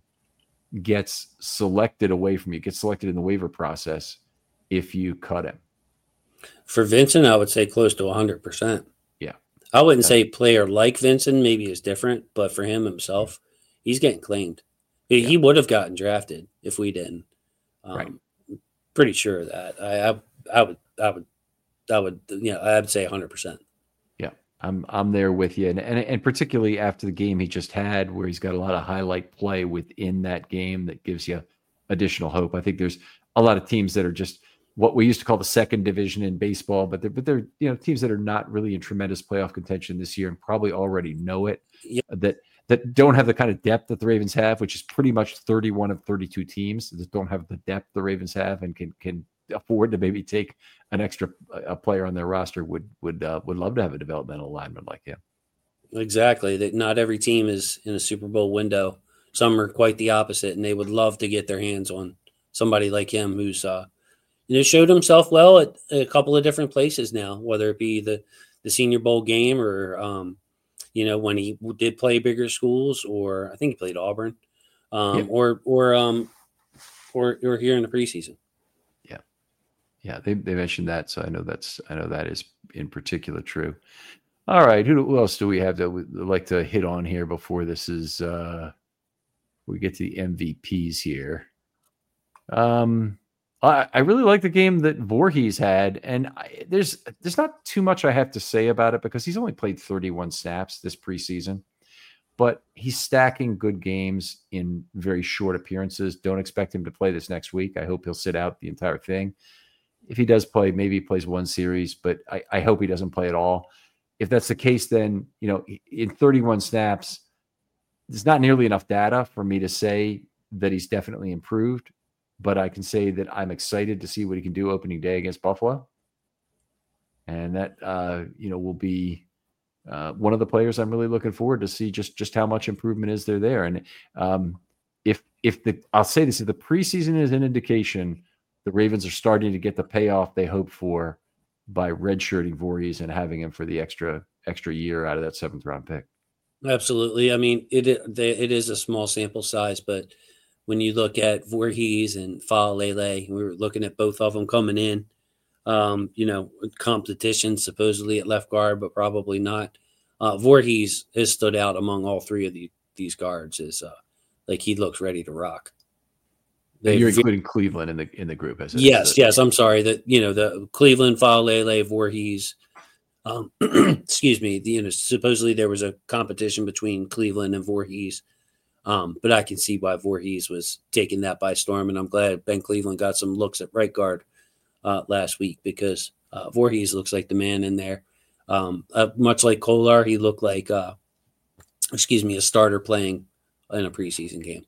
gets selected away from you, gets selected in the waiver process if you cut him? For Vincent, I would say close to one hundred percent. I wouldn't say player like Vincent maybe is different, but for him himself, he's getting claimed. He, yeah. he would have gotten drafted if we didn't. Um, right. Pretty sure of that. I, I I would I would I would you know I'd say one hundred percent. Yeah, I'm I'm there with you, and, and and particularly after the game he just had, where he's got a lot of highlight play within that game that gives you additional hope. I think there's a lot of teams that are just what we used to call the second division in baseball, but they're, but they're, you know, teams that are not really in tremendous playoff contention this year and probably already know it, yeah. that, that don't have the kind of depth that the Ravens have, which is pretty much thirty-one of thirty-two teams that don't have the depth the Ravens have and can, can afford to maybe take an extra a player on their roster would, would, uh, would love to have a developmental lineman like him. Exactly. That not every team is in a Super Bowl window. Some are quite the opposite, and they would love to get their hands on somebody like him who's, uh, you know, showed himself well at a couple of different places now, whether it be the, the Senior Bowl game or, um, you know, when he did play bigger schools, or I think he played Auburn, um, yeah. or or um, or or here in the preseason. Yeah, yeah, they they mentioned that, so I know that's I know that is in particular true. All right, who, who else do we have that would like to hit on here before this is uh, we get to the M V Ps here? Um. I really like the game that Voorhees had, and I, there's there's not too much I have to say about it because he's only played thirty-one snaps this preseason, but he's stacking good games in very short appearances. Don't expect him to play this next week. I hope he'll sit out the entire thing. If he does play, maybe he plays one series, but I, I hope he doesn't play at all. If that's the case, then, you know, in thirty-one snaps, there's not nearly enough data for me to say that he's definitely improved. But I can say that I'm excited to see what he can do opening day against Buffalo. And that, uh, you know, will be uh, one of the players I'm really looking forward to see just, just how much improvement is there there. And um, if, if the, I'll say this, if the preseason is an indication, the Ravens are starting to get the payoff they hoped for by redshirting Voorhees and having him for the extra, extra year out of that seventh round pick. Absolutely. I mean, it, it is a small sample size, but when you look at Voorhees and Faalele, we were looking at both of them coming in, um, you know, competition supposedly at left guard, but probably not. Uh, Voorhees has stood out among all three of the, these guards as uh, like he looks ready to rock. They're You're including Cleveland in the in the group, as it, yes, as yes. I'm sorry that you know the Cleveland, Faalele, Voorhees. Um, excuse me. The, you know, supposedly there was a competition between Cleveland and Voorhees. Um, but I can see why Voorhees was taking that by storm, and I'm glad Ben Cleveland got some looks at right guard uh, last week because uh, Voorhees looks like the man in there. Um, uh, much like Kolar, he looked like, uh, excuse me, a starter playing in a preseason game.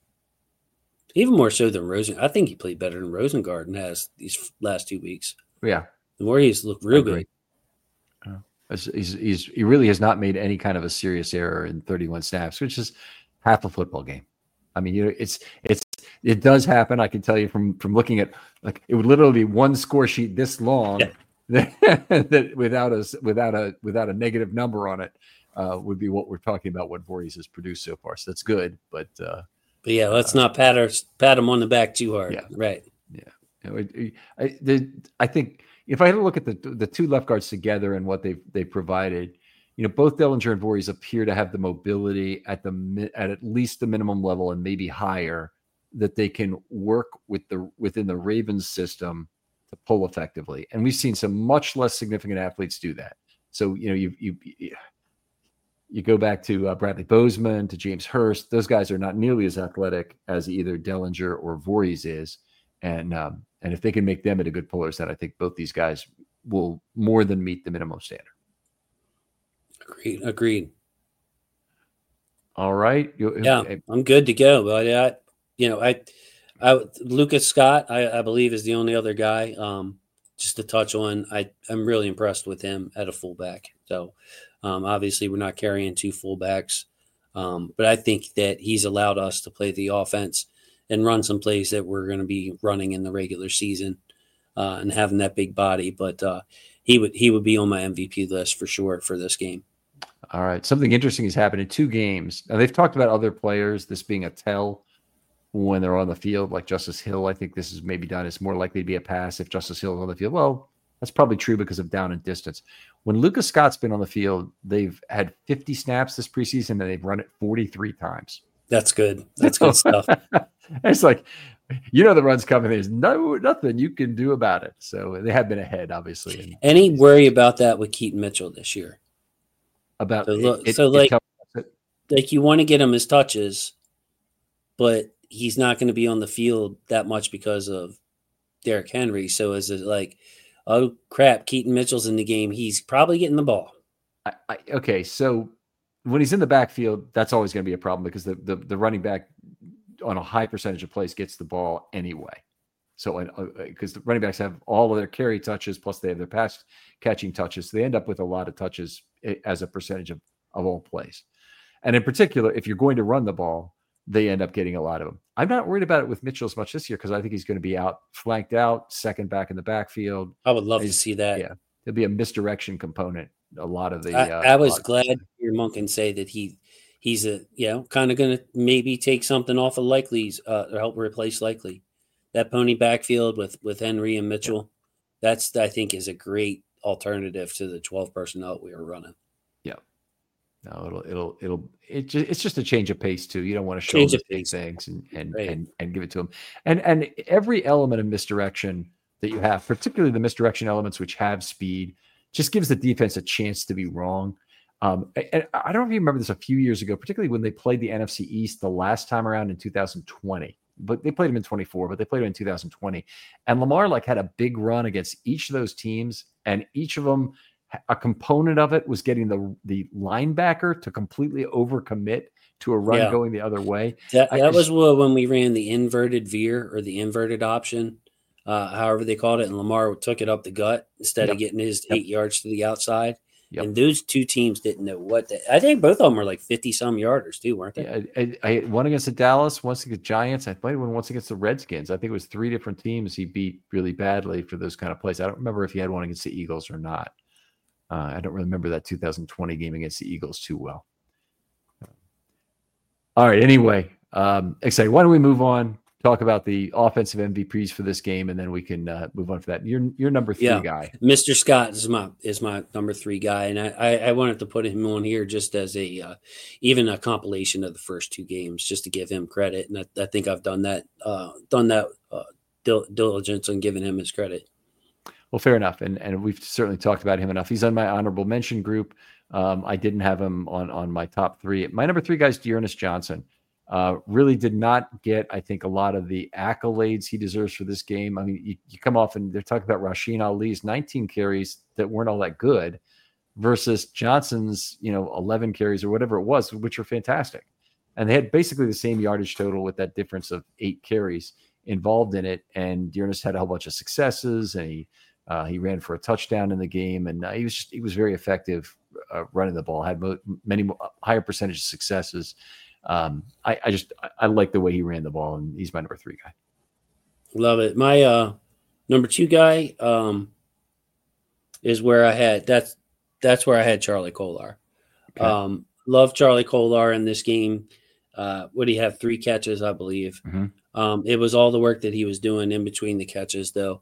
Even more so than Rosen. I think he played better than Rosengarten has these last two weeks. Yeah, Voorhees looked real good. Uh, he's, he's he really has not made any kind of a serious error in thirty-one snaps, which is half a football game. I mean, you know, it's it's it does happen. I can tell you from from looking at, like, it would literally be one score sheet this long yeah. that, that without a without a without a negative number on it uh, would be what we're talking about. What Voorhees has produced so far, so that's good. But uh, but yeah, let's uh, not pat our, pat him on the back too hard. Yeah, right. Yeah, you know, it, it, I the, I think if I had to look at the the two left guards together and what they've they provided. you know, both Dellinger and Voorhees appear to have the mobility at the at at least the minimum level and maybe higher that they can work with the within the Ravens system to pull effectively. And we've seen some much less significant athletes do that. So, you know, you you you go back to uh, Bradley Bozeman, to James Hurst. Those guys are not nearly as athletic as either Dellinger or Voorhees is. And um, and if they can make them into good pullers, then I think both these guys will more than meet the minimum standard. Agreed. Agreed. All right. You, yeah, I, I'm good to go. But I, you know, I, I Lucas Scott, I, I believe, is the only other guy. Um, just to touch on, I I'm really impressed with him at a fullback. So um, obviously, we're not carrying two fullbacks, um, but I think that he's allowed us to play the offense and run some plays that we're going to be running in the regular season, uh, and having that big body. But uh, he would he would be on my M V P list for sure for this game. All right. Something interesting has happened in two games. Now, they've talked about other players, this being a tell when they're on the field, like Justice Hill. I think this is maybe done. It's more likely to be a pass if Justice Hill is on the field. Well, that's probably true because of down and distance. When Lucas Scott's been on the field, they've had fifty snaps this preseason and they've run it forty-three times. That's good. That's good stuff. It's like, you know, the run's coming. There's no nothing you can do about it. So they have been ahead, obviously. Any worry about that with Keaton Mitchell this year? About so, look, it, so it, like, it like you want to get him his touches, but he's not going to be on the field that much because of Derrick Henry. So is it like, oh crap, Keaton Mitchell's in the game, he's probably getting the ball? I, I, okay, so when he's in the backfield, that's always going to be a problem because the, the the running back on a high percentage of plays gets the ball anyway. So because uh, the running backs have all of their carry touches, plus they have their pass catching touches. So they end up with a lot of touches as a percentage of, of all plays. And in particular, if you're going to run the ball, they end up getting a lot of them. I'm not worried about it with Mitchell as much this year because I think he's going to be out, flanked out, second back in the backfield. I would love he's, to see that. Yeah, there'll be a misdirection component. A lot of the. I, Uh, I was glad to hear Monken say that he he's a you know kind of going to maybe take something off of Likely's uh, or help replace Likely. That pony backfield with with Henry and Mitchell, yeah. that's I think is a great alternative to the twelve personnel we were running. Yeah, no, it'll it'll it'll it just, it's just a change of pace too. You don't want to show change them big things and and, right. and and give it to them. And and every element of misdirection that you have, particularly the misdirection elements which have speed, just gives the defense a chance to be wrong. Um, and I don't know if you remember this a few years ago, particularly when they played the N F C East the last time around in two thousand twenty. But they played him in twenty-four, but they played him in two thousand twenty. And Lamar like had a big run against each of those teams, and each of them, a component of it was getting the the linebacker to completely overcommit to a run yeah. going the other way. That, I that just, was when we ran the inverted veer or the inverted option, uh, however they called it, and Lamar took it up the gut instead yep. of getting his yep. eight yards to the outside. Yep. And those two teams didn't know what the, I think both of them were like fifty some yarders too, weren't they? Yeah, I, I, I one against the Dallas, once against the Giants. I played one once against the Redskins. I think it was three different teams he beat really badly for those kind of plays. I don't remember if he had one against the Eagles or not. Uh, I don't remember that two thousand twenty game against the Eagles too well. All right. Anyway, um, excited. Why don't we move on? Talk about the offensive M V Ps for this game, and then we can uh, move on for that. You're you're number three yeah. guy. Mister Scott is my is my number three guy, and I, I, I wanted to put him on here just as a uh, even a compilation of the first two games, just to give him credit. And I, I think I've done that uh, done that uh, dil- diligence on giving him his credit. Well, fair enough, and and we've certainly talked about him enough. He's on my honorable mention group. Um, I didn't have him on on my top three. My number three guy is Dearness Johnson. Uh, really did not get, I think, a lot of the accolades he deserves for this game. I mean, you, you come off and they're talking about Rasheen Ali's nineteen carries that weren't all that good versus Johnson's, you know, eleven carries or whatever it was, which were fantastic. And they had basically the same yardage total with that difference of eight carries involved in it. And Dearness had a whole bunch of successes, and he uh, he ran for a touchdown in the game, and uh, he was just, he was very effective uh, running the ball. Had mo- many more, higher percentage of successes. Um, I, I just I, I like the way he ran the ball, and he's my number three guy. Love it. My uh, number two guy um, is where I had that's that's where I had Charlie Kolar. Okay. Um, love Charlie Kolar in this game. Uh, would he have three catches? I believe. Mm-hmm. Um, it was all the work that he was doing in between the catches, though.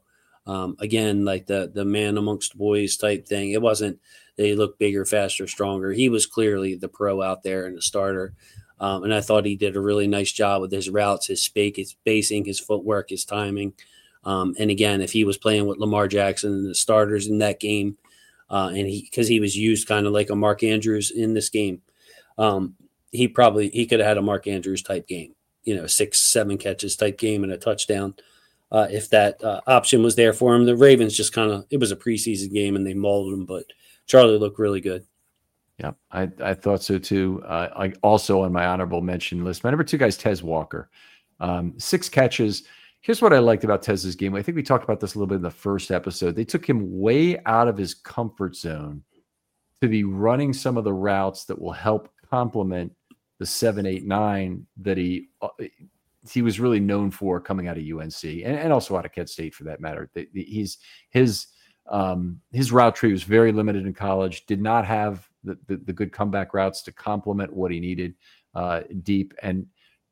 Um, again, like the the man amongst boys type thing. It wasn't they look bigger, faster, stronger. He was clearly the pro out there and the starter. Um, and I thought he did a really nice job with his routes, his spake, his spacing, his footwork, his timing. Um, and again, if he was playing with Lamar Jackson and the starters in that game, uh, and he because he was used kind of like a Mark Andrews in this game, um, he probably he could have had a Mark Andrews type game, you know, six, seven catches type game and a touchdown. Uh, if that uh, option was there for him, the Ravens just kind of, it was a preseason game and they mauled him, but Charlie looked really good. Yeah, I, I thought so too. Uh, I also on my honorable mention list, my number two guy is Tez Walker. Um, six catches. Here's what I liked about Tez's game. I think we talked about this a little bit in the first episode. They took him way out of his comfort zone to be running some of the routes that will help complement the seven, eight, nine that he uh, he was really known for coming out of U N C and, and also out of Kent State for that matter. The, the, he's his um, his route tree was very limited in college. Did not have the the, the good comeback routes to complement what he needed uh, deep. And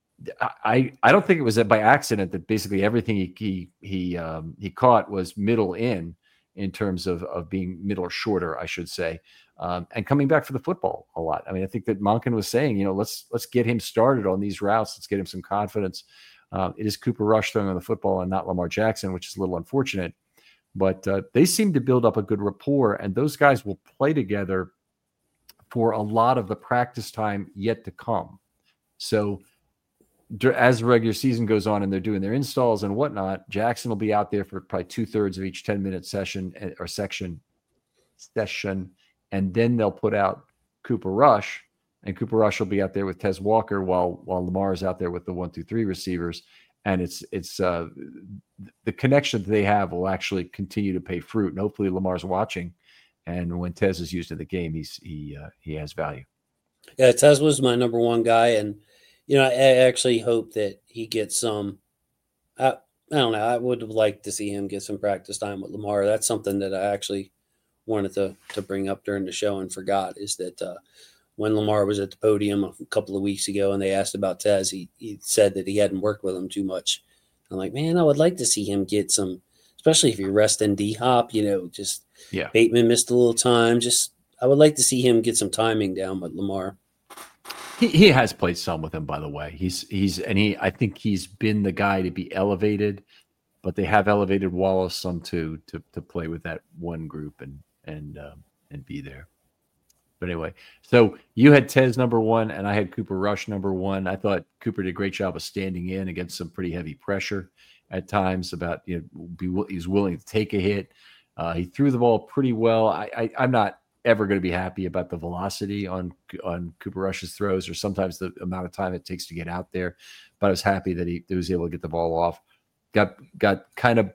I I don't think it was by accident that basically everything he he he um, he caught was middle in in terms of of being middle or shorter, I should say. Um, and coming back for the football a lot. I mean, I think that Monken was saying, you know, let's let's get him started on these routes. Let's get him some confidence. Uh, it is Cooper Rush throwing on the football and not Lamar Jackson, which is a little unfortunate. But uh, they seem to build up a good rapport, and those guys will play together for a lot of the practice time yet to come. So as the regular season goes on and they're doing their installs and whatnot, Jackson will be out there for probably two thirds of each ten minute session or section session. And then they'll put out Cooper Rush, and Cooper Rush will be out there with Tez Walker while while Lamar is out there with the one, two, three receivers. And it's it's uh, the connection that they have will actually continue to pay fruit. And hopefully Lamar's watching, and when Tez is used in the game, he's he uh, he has value. Yeah, Tez was my number one guy, and you know I, I actually hope that he gets some. I, I don't know. I would have liked to see him get some practice time with Lamar. That's something that I actually wanted to to bring up during the show and forgot is that uh, when Lamar was at the podium a couple of weeks ago and they asked about Tez, he, he said that he hadn't worked with him too much. I'm like, man, I would like to see him get some, especially if you're resting D-Hop, you know, just yeah. Bateman missed a little time. Just I would like to see him get some timing down with Lamar. He, he has played some with him, by the way. He's he's and he I think he's been the guy to be elevated, but they have elevated Wallace some too to to play with that one group and and um, and be there. But anyway, so you had Tez number one, and I had Cooper Rush number one. I thought Cooper did a great job of standing in against some pretty heavy pressure at times. About you know, be he's willing to take a hit. Uh, he threw the ball pretty well. I, I I'm not ever going to be happy about the velocity on on Cooper Rush's throws, or sometimes the amount of time it takes to get out there. But I was happy that he, that he was able to get the ball off. Got got kind of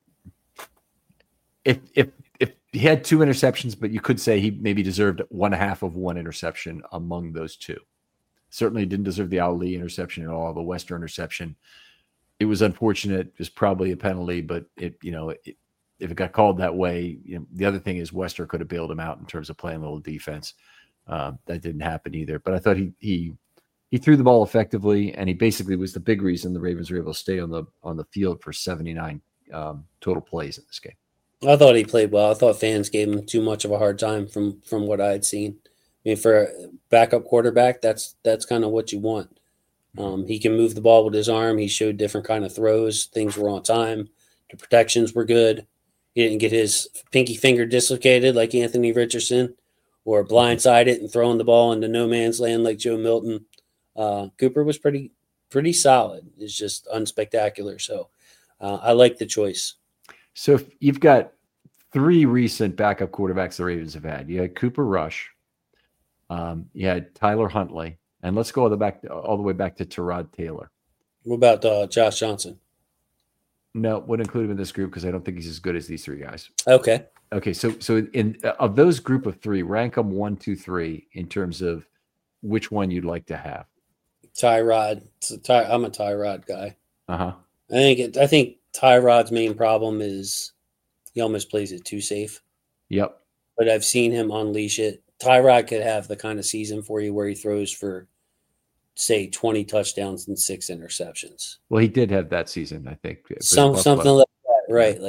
if if. If he had two interceptions, but you could say he maybe deserved one half of one interception among those two. Certainly didn't deserve the Ali interception at all. The Wester interception, it was unfortunate. It was probably a penalty, but it, you know, it, if it got called that way, you know, the other thing is Wester could have bailed him out in terms of playing a little defense. Uh, that didn't happen either. But I thought he he he threw the ball effectively, and he basically was the big reason the Ravens were able to stay on the on the field for seventy-nine um, total plays in this game. I thought he played well. I thought fans gave him too much of a hard time from from what I had seen. I mean, for a backup quarterback, that's that's kind of what you want. Um, he can move the ball with his arm. He showed different kind of throws. Things were on time. The protections were good. He didn't get his pinky finger dislocated like Anthony Richardson or blindsided and throwing the ball into no man's land like Joe Milton. Uh, Cooper was pretty pretty solid. It's just unspectacular. So uh, I like the choice. So if you've got three recent backup quarterbacks the Ravens have had. You had Cooper Rush, um, you had Tyler Huntley, and let's go all the back all the way back to Tyrod Taylor. What about uh, Josh Johnson? No, wouldn't include him in this group because I don't think he's as good as these three guys. Okay. Okay, so so in of those group of three, rank them one, two, three in terms of which one you'd like to have. Tyrod. Ty, I'm a Tyrod guy. Uh huh. I think it, I think Tyrod's main problem is he almost plays it too safe. Yep. But I've seen him unleash it. Tyrod could have the kind of season for you where he throws for, say, twenty touchdowns and six interceptions. Well, he did have that season, I think. Some something like that, right? Like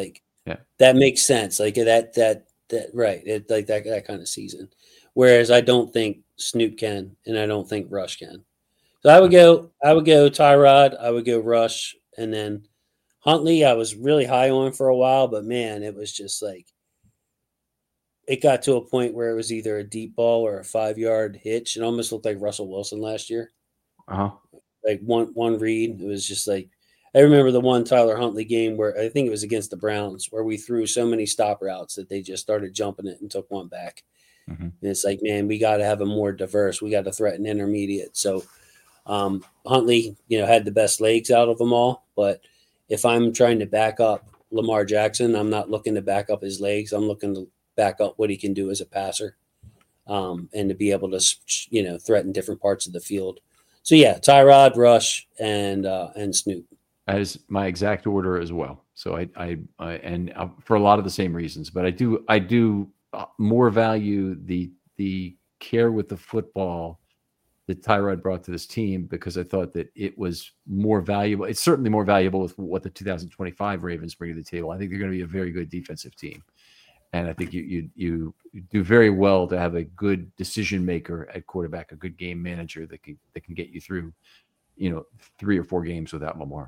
Yeah. That makes sense. Like that, that, that, right. It, like that, that kind of season. Whereas I don't think Snoop can, and I don't think Rush can. So I would go, I would go Tyrod, I would go Rush, and then Huntley, I was really high on for a while, but man, it was just like, it got to a point where it was either a deep ball or a five yard hitch. It almost looked like Russell Wilson last year. Uh-huh. Like one, one read. It was just like, I remember the one Tyler Huntley game where I think it was against the Browns where we threw so many stop routes that they just started jumping it and took one back. Mm-hmm. And it's like, man, we got to have a more diverse. We got to threaten intermediate. So um, Huntley, you know, had the best legs out of them all. But if I'm trying to back up Lamar Jackson, I'm not looking to back up his legs. I'm looking to back up what he can do as a passer um, and to be able to, you know, threaten different parts of the field. So, yeah, Tyrod, Rush, and uh, and Snoop. That is my exact order as well. So I, I, I and uh, for a lot of the same reasons, but I do, I do more value the the care with the football that Tyrod brought to this team because I thought that it was more valuable. It's certainly more valuable with what the two thousand twenty-five Ravens bring to the table. I think they're going to be a very good defensive team, and I think you you you do very well to have a good decision maker at quarterback, a good game manager that can that can get you through, you know, three or four games without Lamar.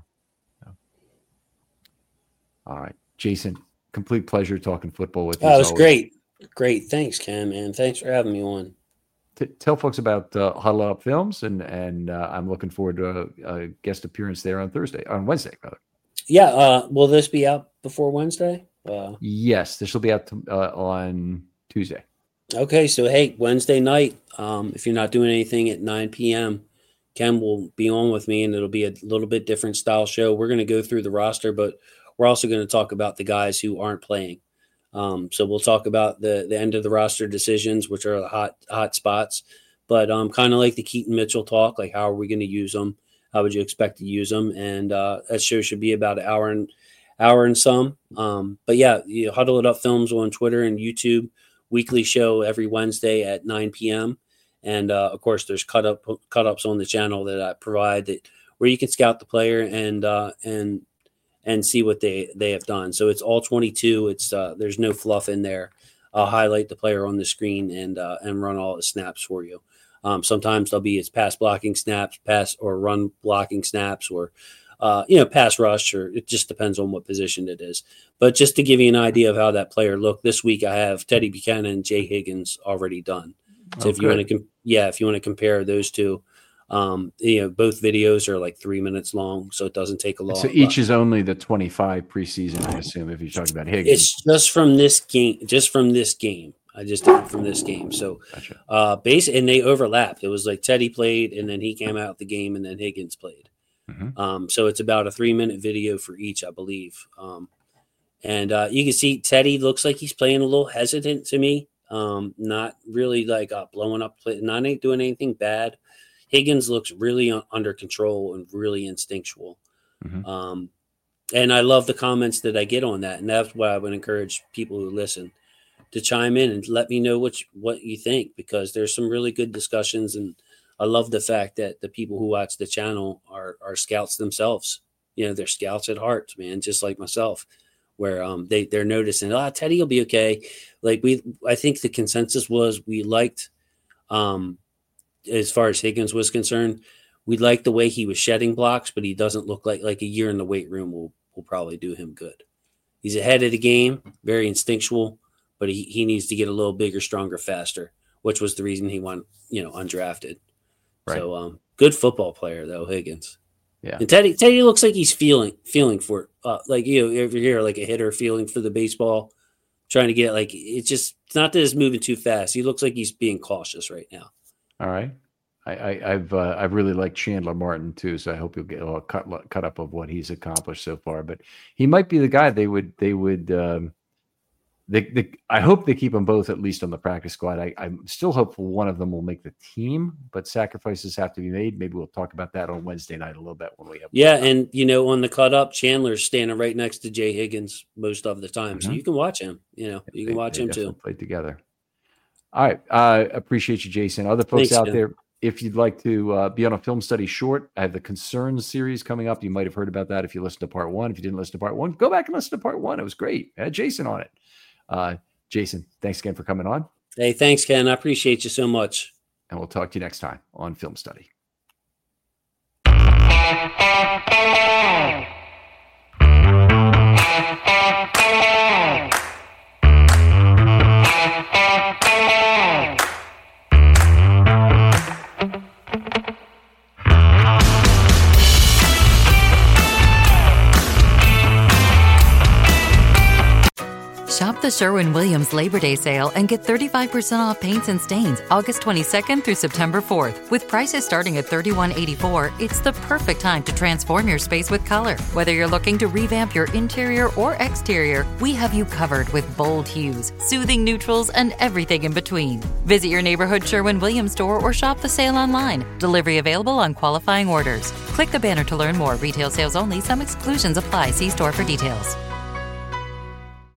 All right, Jason, complete pleasure talking football with you. That was great. Great. Thanks, Ken, man. Thanks for having me on. T- tell folks about uh, Huddle Up Films, and and uh, I'm looking forward to a, a guest appearance there on Thursday, on Wednesday, rather. Yeah. Uh, will this be out before Wednesday? Uh, yes, this will be out to, uh, on Tuesday. Okay, so hey, Wednesday night, um, if you're not doing anything at nine p.m., Ken will be on with me, and it'll be a little bit different style show. We're going to go through the roster, but we're also going to talk about the guys who aren't playing. Um, so we'll talk about the the end of the roster decisions, which are the hot hot spots. But um, kind of like the Keaton Mitchell talk, like how are we going to use them? How would you expect to use them? And uh, that show should be about an hour and hour and some. Um, but yeah, you Huddle It Up Films on Twitter and YouTube. Weekly show every Wednesday at nine p.m. And uh, of course, there's cut up cut ups on the channel that I provide that where you can scout the player and uh, and and see what they, they have done. So it's all twenty-two. It's uh, there's no fluff in there. I'll highlight the player on the screen and uh, and run all the snaps for you. Um, sometimes they'll be it's pass blocking snaps, pass or run blocking snaps, or uh, you know pass rush, or it just depends on what position it is. But just to give you an idea of how that player looked, this week I have Teddy Buchanan and Jay Higgins already done. So oh, if you want to, com- yeah, if you want to compare those two. Um, you know, both videos are like three minutes long, so it doesn't take a long. So each is only the twenty-five preseason, I assume, if you're talking about Higgins. It's just from this game, just from this game. I just did it from this game. So, gotcha. uh, base and they overlapped. It was like Teddy played, and then he came out the game, and then Higgins played. Mm-hmm. Um, so it's about a three minute video for each, I believe. Um, and uh, you can see Teddy looks like he's playing a little hesitant to me. Um, not really like uh, blowing up, play, not ain't doing anything bad. Higgins looks really un- under control and really instinctual. Mm-hmm. Um, and I love the comments that I get on that. And that's why I would encourage people who listen to chime in and let me know what, you, what you think, because there's some really good discussions. And I love the fact that the people who watch the channel are, are scouts themselves. You know, they're scouts at heart, man, just like myself, where um, they, they're noticing, ah, oh, Teddy will be okay. Like we, I think the consensus was we liked, um, as far as Higgins was concerned, we liked the way he was shedding blocks, but he doesn't look like like a year in the weight room will will probably do him good. He's ahead of the game, very instinctual, but he, he needs to get a little bigger, stronger, faster, which was the reason he went, you know, undrafted. Right. So um, good football player though, Higgins. Yeah. And Teddy Teddy looks like he's feeling feeling for it. Uh, like you know, if you hear like a hitter feeling for the baseball, trying to get like it's just it's not that it's moving too fast. He looks like he's being cautious right now. All right, I, I, I've uh, I've really liked Chandler Martin too, so I hope you'll get a cut cut up of what he's accomplished so far. But he might be the guy they would they would um, they, they I hope they keep them both at least on the practice squad. I, I'm still hopeful one of them will make the team, but sacrifices have to be made. Maybe we'll talk about that on Wednesday night a little bit when we have. Yeah, and you know on the cut up, Chandler's standing right next to Jay Higgins most of the time, mm-hmm. so you can watch him. You know, you can they, watch they him too. Play together. All right. I uh, appreciate you, Jason. Other folks Thanks, out Jim. there, if you'd like to uh, be on a film study short, I have the Concerns series coming up. You might have heard about that if you listened to part one. If you didn't listen to part one, go back and listen to part one. It was great. I had Jason on it. Uh, Jason, thanks again for coming on. Hey, thanks, Ken. I appreciate you so much. And we'll talk to you next time on Film Study. Shop the Sherwin-Williams Labor Day sale and get thirty-five percent off paints and stains August twenty-second through September fourth. With prices starting at thirty-one eighty-four, it's the perfect time to transform your space with color. Whether you're looking to revamp your interior or exterior, we have you covered with bold hues, soothing neutrals, and everything in between. Visit your neighborhood Sherwin-Williams store or shop the sale online. Delivery available on qualifying orders. Click the banner to learn more. Retail sales only. Some exclusions apply. See store for details.